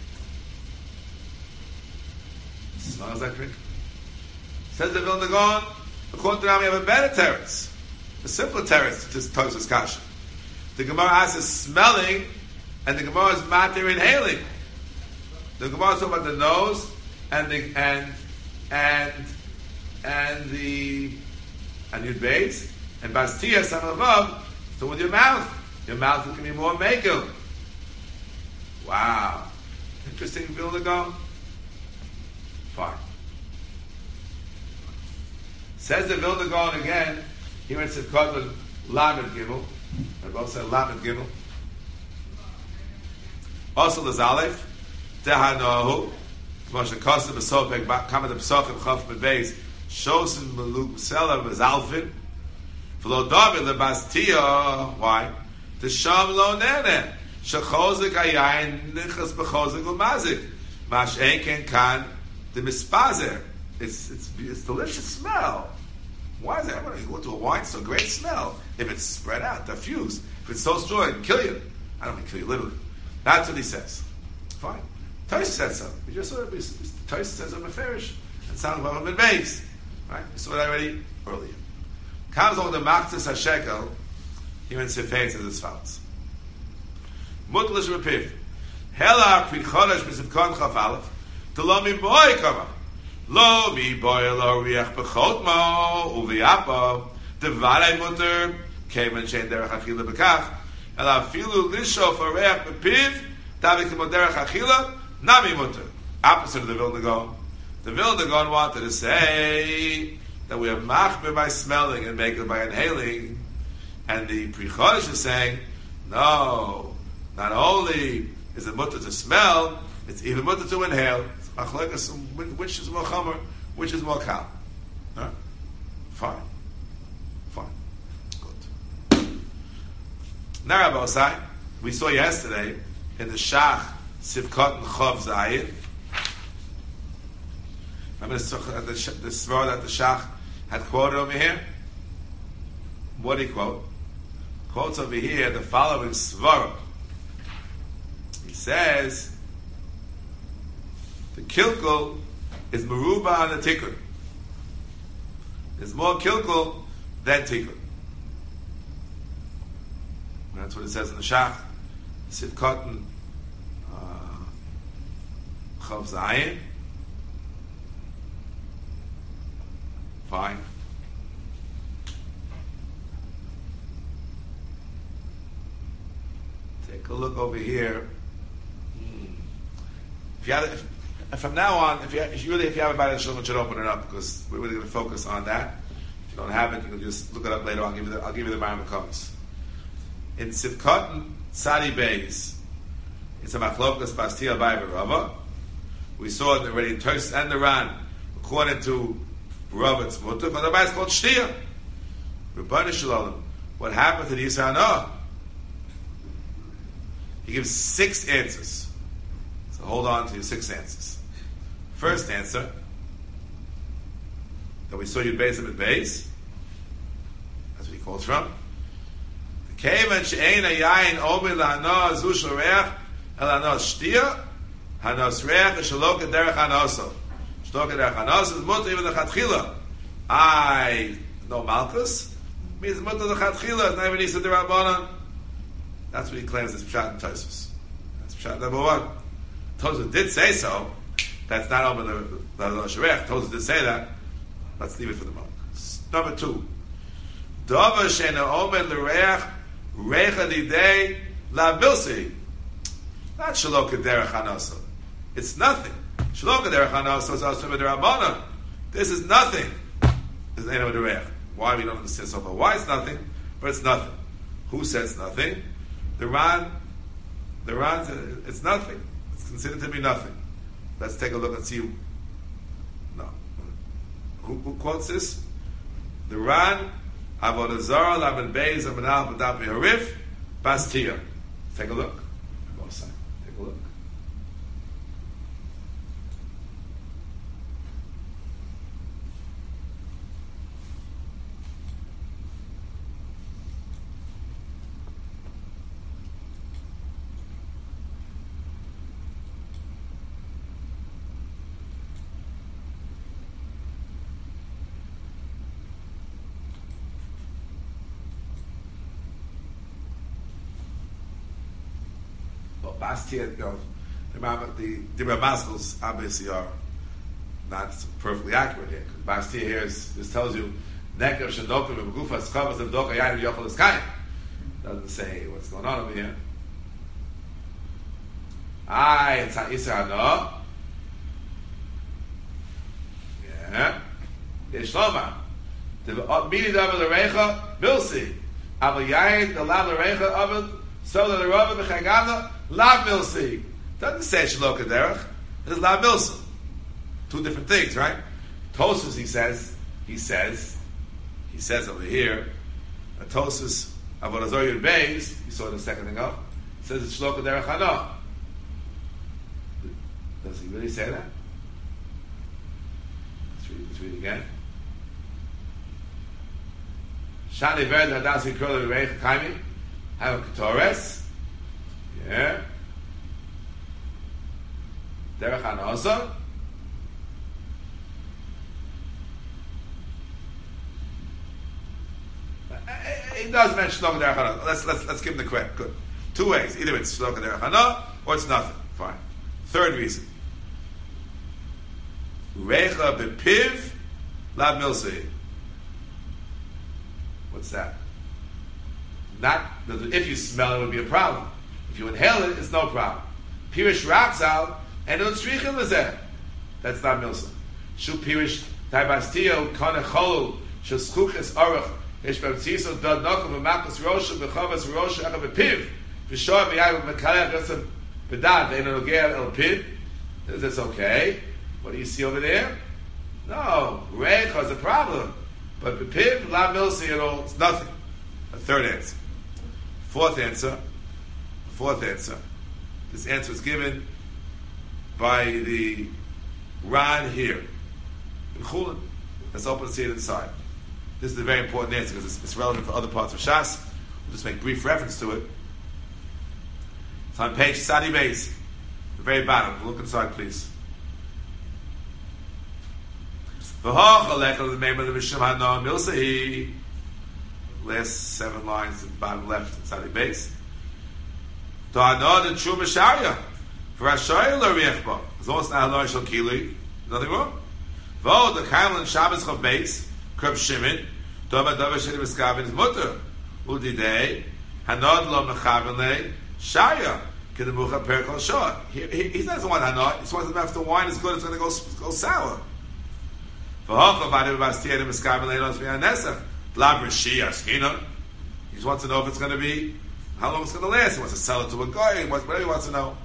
Smells like drinking. Says the Vilna Gaon, according to Rami, we have a better teretz, a simpler teretz to Tosfos Kasha. The Gemara asks smelling, and the Gemara is matter inhaling. The Gemara is talking about the nose and the and and and the and your base and bastia some above. So with your mouth, your mouth can be more makel. Wow, interesting Vilna Gaon. Fine. Says the Vilna Gaon again. Here in Sivkot with Lamed Gimel. I both said Lamed Gimel. Also the Zalef. Tehanohu. Moshe Kosev Besopek. Kamed Besopek. Chaf Bebeis. Shosin Meluk Selah Bezalfin. V'lo David lebastia. Why? The Sham Lo Nene. Shechozik Ayayin Nichas Bechozik Umazik. Mash Eken Kan. The Mispazer. It's, it's, it's delicious smell. Why is that? When you go to a wine store, great smell. If it's spread out, diffused, if it's so strong, it'll kill you. I don't mean kill you literally. That's what he says. Fine. Tosh said so. We just saw it. Tosh says I'm a farish. And sound of a base. Right? We saw it already earlier. Comes on the Machzis HaShekel. Here in Sifei says as follows. Mutlish Repiv. Hela Pri Chodesh B'Sivkon Chaf Aleph. Tolomi Boi Kama. Lo mi boy lo riach bechotmo uviapa devarei mutter kemen shein derech achila bekach ela afilu lishof areach bepiv davik mo derech achila nami mutter. Opposite of the Vilna Gaon. The Vilna Gaon wanted to say that we are machmir by smelling and make it by inhaling, and the Pri Chodesh is saying no. Not only is it mutter to smell, it's even mutter to inhale. Which is more chomer, which is more kal? Huh? Fine, fine, good. Now, Rabbi, we saw yesterday in the Shach Sivkot and Chov Zayin. Remember the the svara that the Shach had quoted over here. What did he quote? Quotes over here the following svara. He says. The kilkul is meruba on the tikkun. There's more kilkul than tikkun. That's what it says in the Shach. Sivkot and Chov Zayin. Fine. Take a look over here. If you have, if, And from now on, if you, if you really, if you have a Beit Shulchan, should open it up because we're really going to focus on that. If you don't have it, you can just look it up later. I'll give you the, I'll give you the Maram Komis. In Sivkot Tzadi Beis, it's a Machlokas Bastia Abai Rava. We saw it already in Tos and the Ran, according to Rava it's Mutter, but the Abai is called Shtia. Rebbeinu Shalom. What happened to the Yisrael? He gives six answers. So hold on to your six answers. First answer that we saw you base of it base. That's what he calls from. The Kevan she'ein hayayin omer la'ana zu shel reach el hanos shtia hanos reach shelo kederech hanoso shelo kederech hanoso is mutter even the chatchila. I no malchus means mutter the chatchila is not even isa d'Rabbanan. That's what he claims is pshat and Tosfos. That's pshat number one. Tosfos did say so. That's not over the the Sharech. Tosfos did say that. Let's leave it for the moment. Number two. Dava she'ena omer l'reach recha didei la'bilsi. Not shelo kederech hanoso. It's nothing. Shelo kederech hanoso is asur b'derabbanan. This is nothing. This is eno d'reach. Why we don't understand so far? Why it's nothing? But it's nothing. Who says nothing? The Ran. The Ran said it's nothing. It's considered to be nothing. Let's take a look and see. No. Who, who quotes this? The Ran, Avodah Zarah, Lamed Beis, Amenal, B'dap Harif, Bastia. Take a look. Both sides. Take a look. Bastia, you know, the the Ramaskals obviously are not perfectly accurate here. Bastia here is, this tells you Neker Shendokim Begufas Chavas of Doka Yain Yochel Eskayim. Doesn't say what's going on over here. Ah, it's Ha'isar Hano. Yeah. Yeshloma. The Midi Davar L'Reicha Milsi. Aval Yain the Lav L'Reicha Aval Sola L'Rova B'Chagana Lav Milsi. Doesn't say Shloka Derech. It's Lav Milsi. Two different things, right? Tosfos, he says, he says, he says over here, a Tosfos Avodah Zarah Yud Beis, you saw it a second ago, says it's Shloka Derech Hana. Does he really say that? Let's read, let's read again. Shani Verd Hadas Yikro L'Reich Kaimi, have a Ketores, yeah. Derech Hana also. He does mention Shloka Derech Hana. Let's let's let's give him the credit. Good. Two ways. Either it's Shloka Derech Hana or it's nothing. Fine. Third reason. Reicha bepiv lav milsei. What's that? Not if you smell it, it would be a problem. If you inhale it, it's no problem. Pirish ratzal and it'll strichim lezeh. That's not milsei. Shu pirish taibastio kanecholu sheschuches arach. Ish b'mtziso dod nokum v'makos rosha v'chavas rosha echa v'piv v'shoa v'yayv v'mekalech yotzim v'dad v'eino nogea el piv. That's okay. What do you see over there? No, reicha is a problem. But v'piv, la milsi at all, it's nothing. A third answer. Fourth answer. Fourth answer. This answer is given by the Ran here in Chulin. Let's open and see it inside. This is a very important answer because it's, it's relevant for other parts of Shas. We'll just make brief reference to it. It's on page Sadi Beis, the very bottom. Look inside, please. Last seven lines at the bottom left in Sadi Beis. As long as it's not Hanoi Shal Kili, nothing wrong. Vo the Kaimel and Shabbos Chav Beis. Krab Shimon, Dova Dova Sheni Miskavin is mutter. Udidei, Hanod Lo Mechavile, Shaya, Kedemucha Perikol Shoah. He, he, he doesn't want Hanod, he just wants them after wine is good, it's going to go, go sour. V'hocha Vadi V'bastia Miskavile Nos V'yanesach, Dlav Rishi Askina. He just wants to know if it's going to be, how long it's going to last. He wants to sell it to a guy, whatever he wants to know.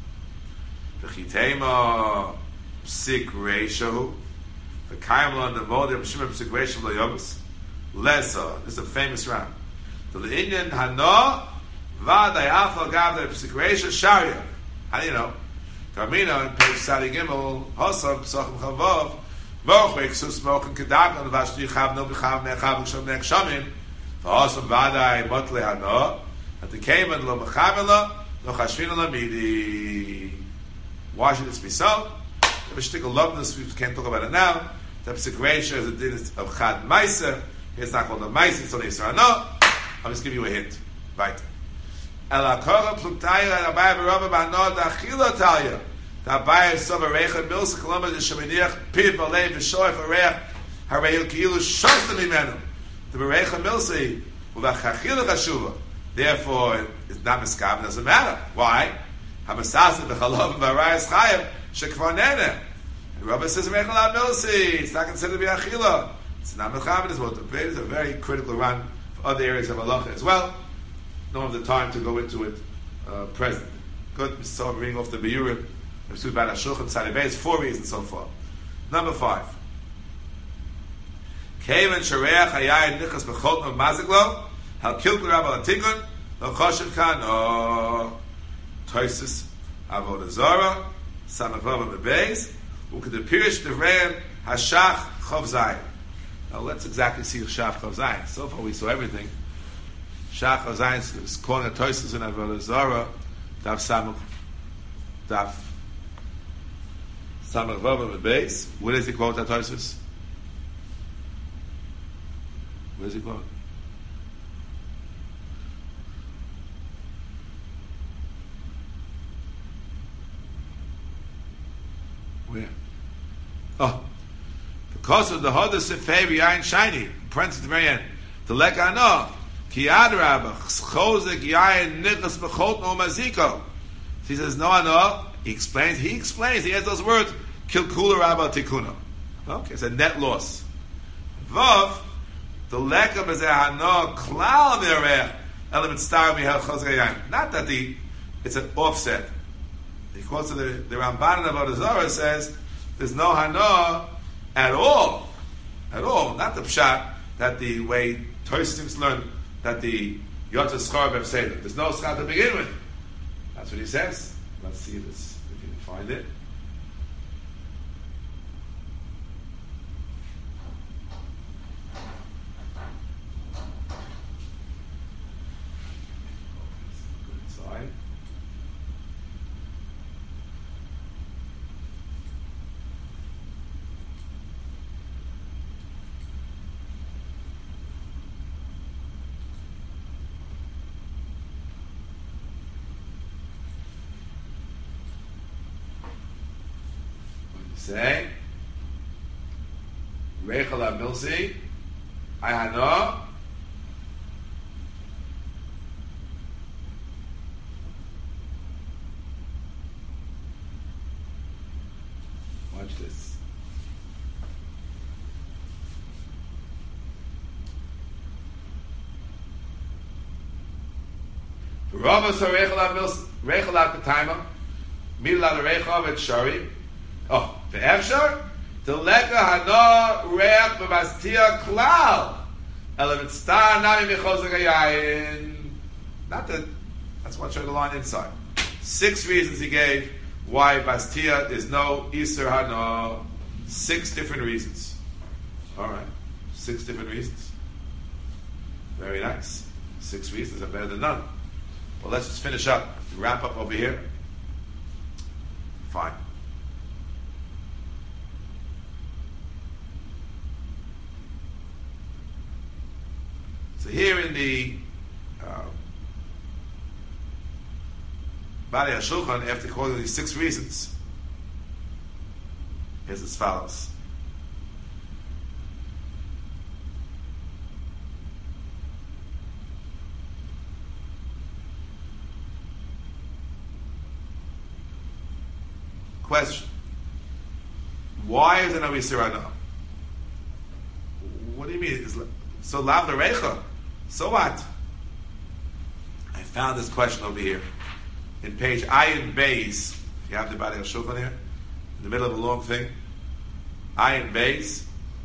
V'chitema Psik Reishahu. The Kaimla and the Modi of Shimon P'Sigration L'Yobus. Lesa. This is a famous round. The Indian Hano V'Dayafal Gav the P'Sigration Sharia. How do you know? Karmina in page Sadi Gimel Hosam P'Sachim Chavav Mochek Sus Mochen Kedakon Vashti Chav No B'Chav Mechav L'Shom Nek Shomim V'Hosam V'Day Motle Hano at the Kaiman Lo Mechavela Lo Chashvina Lo Midi. Why should this be so? If a shtickle love this, we can't talk about it now. The P'Sigration is a din of Chad Meiser. It's not called a Meiser, it's only Yisra. No, I'll just give you a hint. Right. El HaKorah Plutaya Rabbi V'Rabba B'Hanod Achila Talya. The Abayah Sova Reicha Milsa Kolomah Sheminiach Piv Alei V'Shoif Areach Harei Kilu Shostam Imenu. The Reicha Milsa U'V'Achachila Chashuva. Therefore, it's not Miskav, it doesn't matter. Why? Hamasasa B'Chalov V'Arayas Chayev Shekvar Nene. The Rabbi says Reicha La Milsi. It's not considered to be Achila. It's not Mechav, it's what the It is a very critical run for other areas of halacha as well. Don't have the time to go into it uh, present. Good, so reading off the Beyurim. It's about Ashulchan Tzadibes, four reasons so far. Number five. Kevan Shareach Hayai Nichas Bechot of Maziglo, Hal Kilk Rabbi Latikun, No Choshev Kan, No Toisis Avodah Zarah, Samachov Bebeis, Ukad Pirish Devreim Hashach Chov Zayin. Now let's exactly see Shach Chov Zayin. So far we saw everything. Shach Chov Zayin is calling a Toisis in Avodah Zarah, Daf Samach, Daf Samach Vav and Beis. What is he quote that Toisis? Where is he quote? Because of the hoda sefei yain shiny, prince at the very end. The lekano ki adrab chozik yain nichas bechot no maziko. He says no, no. He explains. He explains. He has those words. Kilkula rabba tikuna. Okay, it's a net loss. Vav the lekam is a hano klal mireh element star mihel chozik yain. Not that the it's an offset. Because of the the Ramban of Avodah Zarah says there's no hana at all, at all. Not the pshat that the way Toysims learn that the Yotze Schar Bev Seder. There's no schar to begin with. That's what he says. Let's see this if you can find it. Go inside. Say, Reichel Milsi, I hano. Watch this. Rava so Reichel Milsi, Reichel at the timer, Mila the Reichel at Shari. Oh. The Efshar, the Leka Hana Reach B'Bastia Klal, Element Star Nami Michozak Hayayin. Not that, that's one show the line inside. Six reasons he gave why Bastia is no Isser Hana. Six different reasons. All right, six different reasons. Very nice. Six reasons are better than none. Well, let's just finish up. Wrap up over here. Fine. So here in the uh, Bari HaShulchan, after quoting these six reasons, is as follows. Question. Why is it no Yisur Hana? What do you mean? Is, so Lav L'Reicha. So what? I found this question over here. In page Ayin Beis, if you have the Bari HaShulchan here, in the middle of a long thing, Ayin Beis.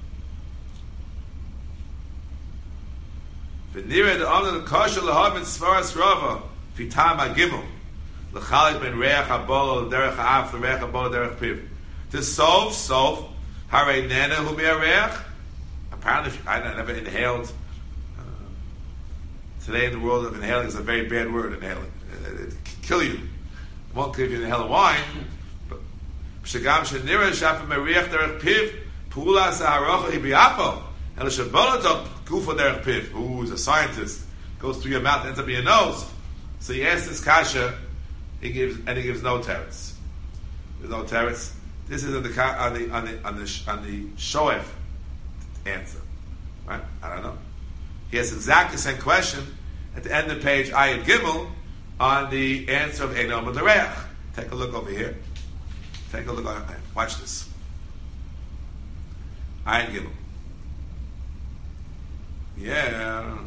V'nira de'amna l'kosher l'havin svaras rava fitam ha'gimel l'chalik ben reach ha'bolo l'derech ha'af l'reich ha'bolo l'derech piv. To solve, solve, harei nena hu mi'areach. Apparently, I never inhaled. Today in the world of inhaling is a very bad word, inhaling. It, it, it can kill you. It won't kill you if you inhale wine. But Shagam Shanira Shafim Mariach Derech Piv, Pula Saharacha Hibiapo, and Shabolatok Kufa Derech Piv, who is a scientist, goes through your mouth, ends up in your nose. So he asks this kasha, he gives and he gives no teretz. There's no teretz. This is on the on the on the on the on the shoef answer. Right? I don't know. He has exactly the same question at the end of the page Ayat Gimel on the answer of Einom L'Reach. Take a look over here. Take a look. Watch this. Ayat Gimel. Yeah.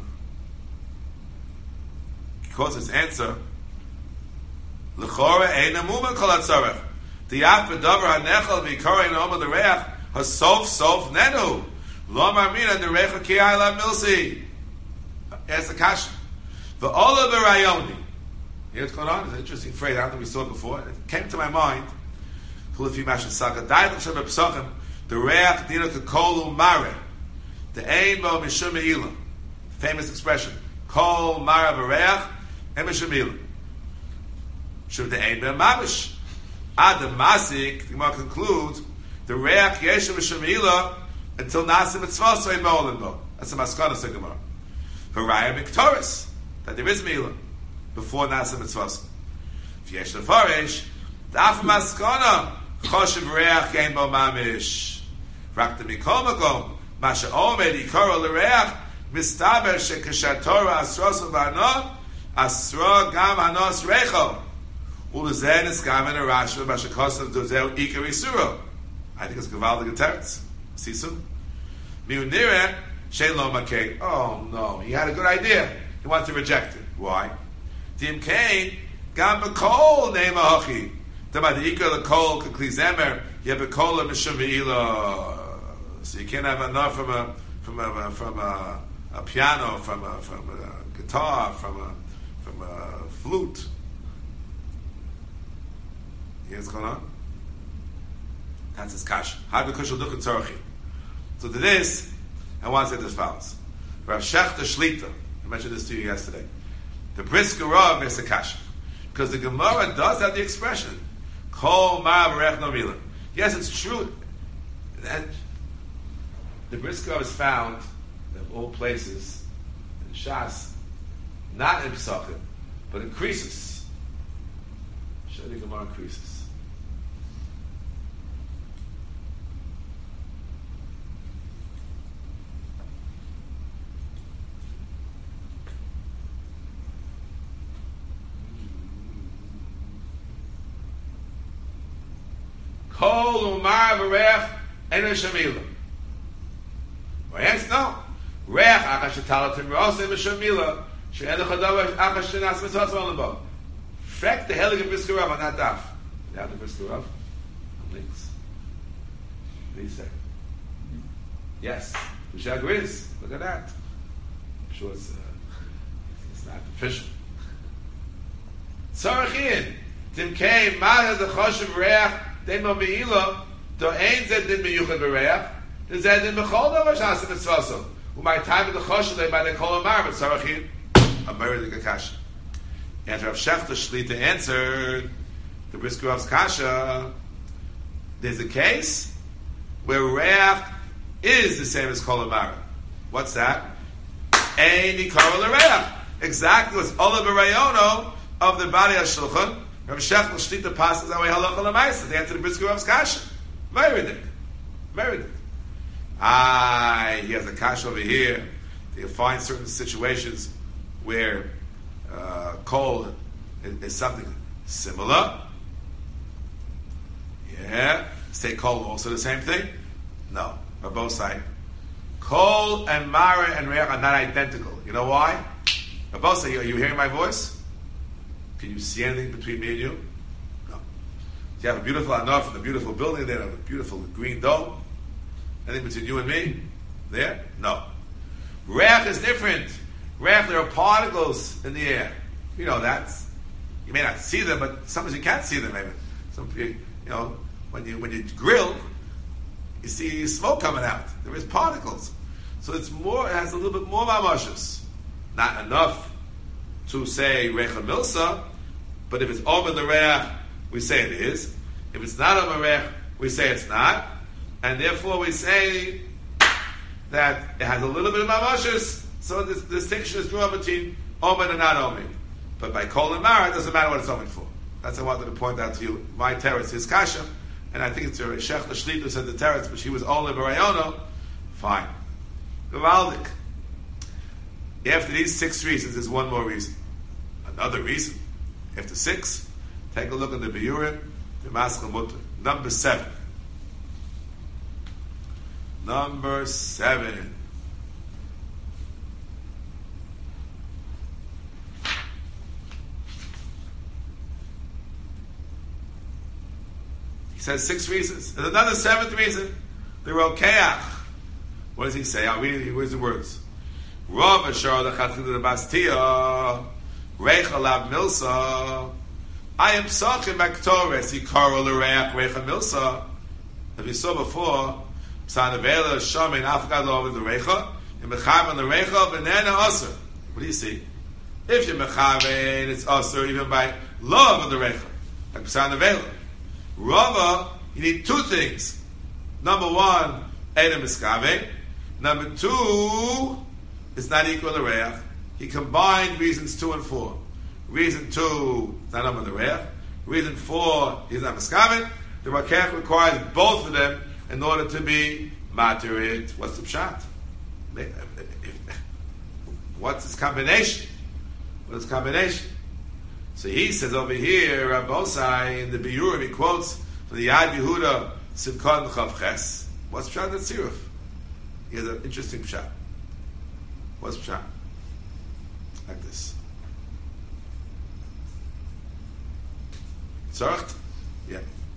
Because his answer L'chora Einam Uman Kol HaTzorech Diaf V'Davar HaNechel V'Yikor Einom L'Reach HaSof Sof Nenu Lo Marmina N'Recha Ki Ayla Milsi. Ask the kasha. The Ola B'Rayoni. Here's what's going on. It's an interesting phrase. I don't think we saw it before. It came to my mind. Kulifi Mashin Saka. Daidach Shem B'Psachim. The Reach Dina Kekolu Mare. The Ein Bo Mishum Me'ilah. Famous expression. Kol Mara B'Reach and Mishum Me'ilah. Should the Ein Bo Mamish. Adam Masik, the Gemara concludes, the Reach Yeshem Mishum Me'ilah until Nasim Mitzvah so Ein Bo'olim Bo. That's the Maskana of the Gemara. For Raya Miktoris, that there is Mila before Nasa Mitzvah. If Yesh Lefarish, Daf Maskana, Choshev Reach Gein Bo Mamish. Rakta mikol makom, masha omed yikoro l'reach, mistaber shekashatora asrosu v'ano, asro gam hanos recho. Ulezen is gamen a rashva, masha kosav dozeu ikar isuro. I think it's Gavaldig Teretz. See soon? Miunire, Shalom Makay. Oh no, he had a good idea. He wanted to reject it. Why? Tim Kain, Gam Bekol Nema Hachi. Tamadika the Kol Kaklizemer, Yebekola Mishavila. So you can't have enough from a from a from a, a piano, from a from a guitar, from a from a flute. You hear what's going on? That's his kasha. How do kushal duk tzorchi? So to this, I want to say this follows. Rav Shechter Shlita, I mentioned this to you yesterday. The Brisker Rav is a kasha. Because the Gemara does have the expression, Kol ma v'rech no milah. Yes, it's true. And the Brisker Rav is found in all places, in Shas, not in Pesachim, but in Krisus. Show the Gemara in Krisus. Kol umar v'reach eno shamila. Well, yes, no. Reach akash talatim rosim v'shamila she'en l'chadav akash shenas mitzvah l'bo. Fact the Heilige Brisker Rav on that daf. You have the Brisker Rav on links. What do you say? Yes. Which agrees. Look at that. I'm sure it's, uh, it's not official. Tzarachin. Tim Kei, Mada the Choshev Reach, Demo Me'ila, Do Ein Zed Din Meyuchad Bereach, Do Zed Din Bechol Dova Shasa Mitzvaso. Who my time of the Choshev, they by the Kol Amar, but Tzarachin, I'm married to Gakash. And Rav Shechter Shlita answered the Brisker Rav's Kasha. There's a case where Reach is the same as Kol Amar. What's that? Ein Nikar L'Reach. Exactly what's Ola B'Rayono of the Bari HaShulchan. Rav Shechter Shlita passes that way halacha l'maisa. The answer to the Brisker Rav's kasha. Very good. Very good. Ah, he has a kasha over here. You find certain situations where uh, kol is, is something similar. Yeah. Say kol also the same thing? No. On both sides. Kol and mara and reach are not identical. You know why? On both sides, are you hearing my voice? Can you see anything between me and you? No. You have a beautiful enough and a beautiful building there, a beautiful green dome. Anything between you and me? There? No. Reach is different. Reach, there are particles in the air. You know that. You may not see them, but sometimes you can't see them. Maybe some, you know, when you when you grill, you see smoke coming out. There is particles, so it's more. It has a little bit more mamashus. Not enough to say recha milsa, but if it's over the reach, we say it is. If it's not over reach, we say it's not, and therefore we say that it has a little bit of mamashus. So this distinction is drawn between omen and not omen. But by kol and mara, it doesn't matter what it's omen for. That's what I wanted to point out to you. My teretz is kasha, and I think it's a Shechter Shlita who said the teretz, but she was only b'rayono. Fine. Gavaldik. After these six reasons, there's one more reason. Another reason. After six, take a look at the Biyurim, the Maskal Mutter. Number seven. Number seven. He says six reasons. There's another seventh reason. The Rokeach. What does he say? I'll read it. Where's the words? Rav Ashar Lechatchil the Bastia Reich Alav Milsa. I am Sachim Baktores. He Karol Lereach Reicha Milsa. As we saw before, Psanavela Shamin Afgad over the Reicha. In Mechavan the Reicha Banana Aser. What do you see? If you're Mechavan, it's Aser even by love of the Reicha. Like Psanavela. Rava, you need two things. Number one, Edom Iskave. Number two, it's not equal to Reach. He combined reasons two and four. Reason two, it's not under the Reach. Reason four, he's not Iskave. The Rakech requires both of them in order to be Materit. What's the pshat? What's its combination? What's its combination? So he says over here, Rabbosai, in the Biyurim, he quotes from the Yad Yehuda, Simkon Chav Ches. What's pshat at Siruf? He has an interesting pshat. What's pshat? Like this. Tzorcht? Yeah.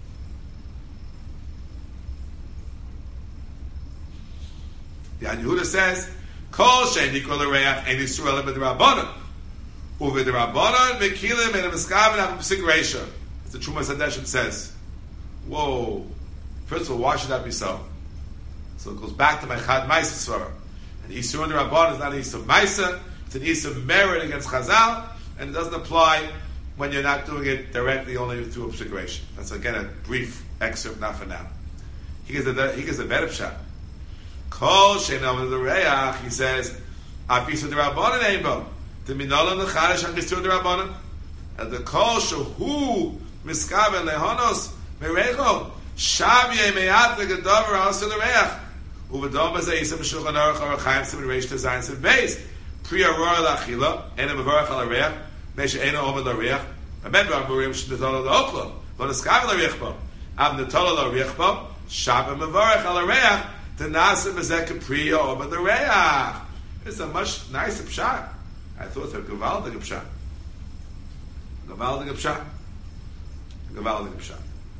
The Yad Yehuda says, Kol shein nikol l'reach ein yisur ele b'derabbanan. U'v'derabbanan v'kilim en a-miskaven af-pesik reisha. As the Truma Sadeshin says. Whoa. First of all, why should that be so? So it goes back to my Chad Maisa Svara. And Yisur Derabbanan is not an Yisur Maisa, it's an Yisur merit against Chazal, and it doesn't apply when you're not doing it directly only through obscuration. That's again a brief excerpt, not for now. He gives a, he gives a better shot. Kol she'enam l'reach, he says, Afisur Derabbanan eimbo, the minolan l'chadash and Yisur Derabbanan, and the Kol shehu miskaven lehonos merecho, Shavye meyat legadover also the reach. Uvadom bazay isam shulchan aruch arachayim sim reish to zayin sim beis. Pri aurora lachila ena mevarach al reich. Mesha ena omad la reich. Amen. Barurim shnetala laoklo. Lo neskav la reich bo. Ab netala la reich bo. Shavye mevarach al reich. Tenasa bazay kapri omad la reich. It's a much nicer pshat. I thought it was a gavaldig pshat. Gavaldig pshat. Gavaldig pshat.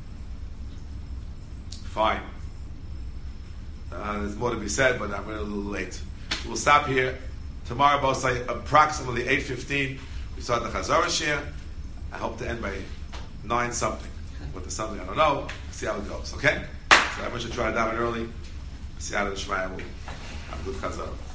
Fine. Uh, there's more to be said, but I'm running a little late. We'll stop here. Tomorrow, both approximately eight fifteen, we start the Chazorah Shir. I hope to end by nine something. What the something, I don't know. See how it goes, okay? So I wish to try that one early. See how the Shemaya will have a good Chazorah.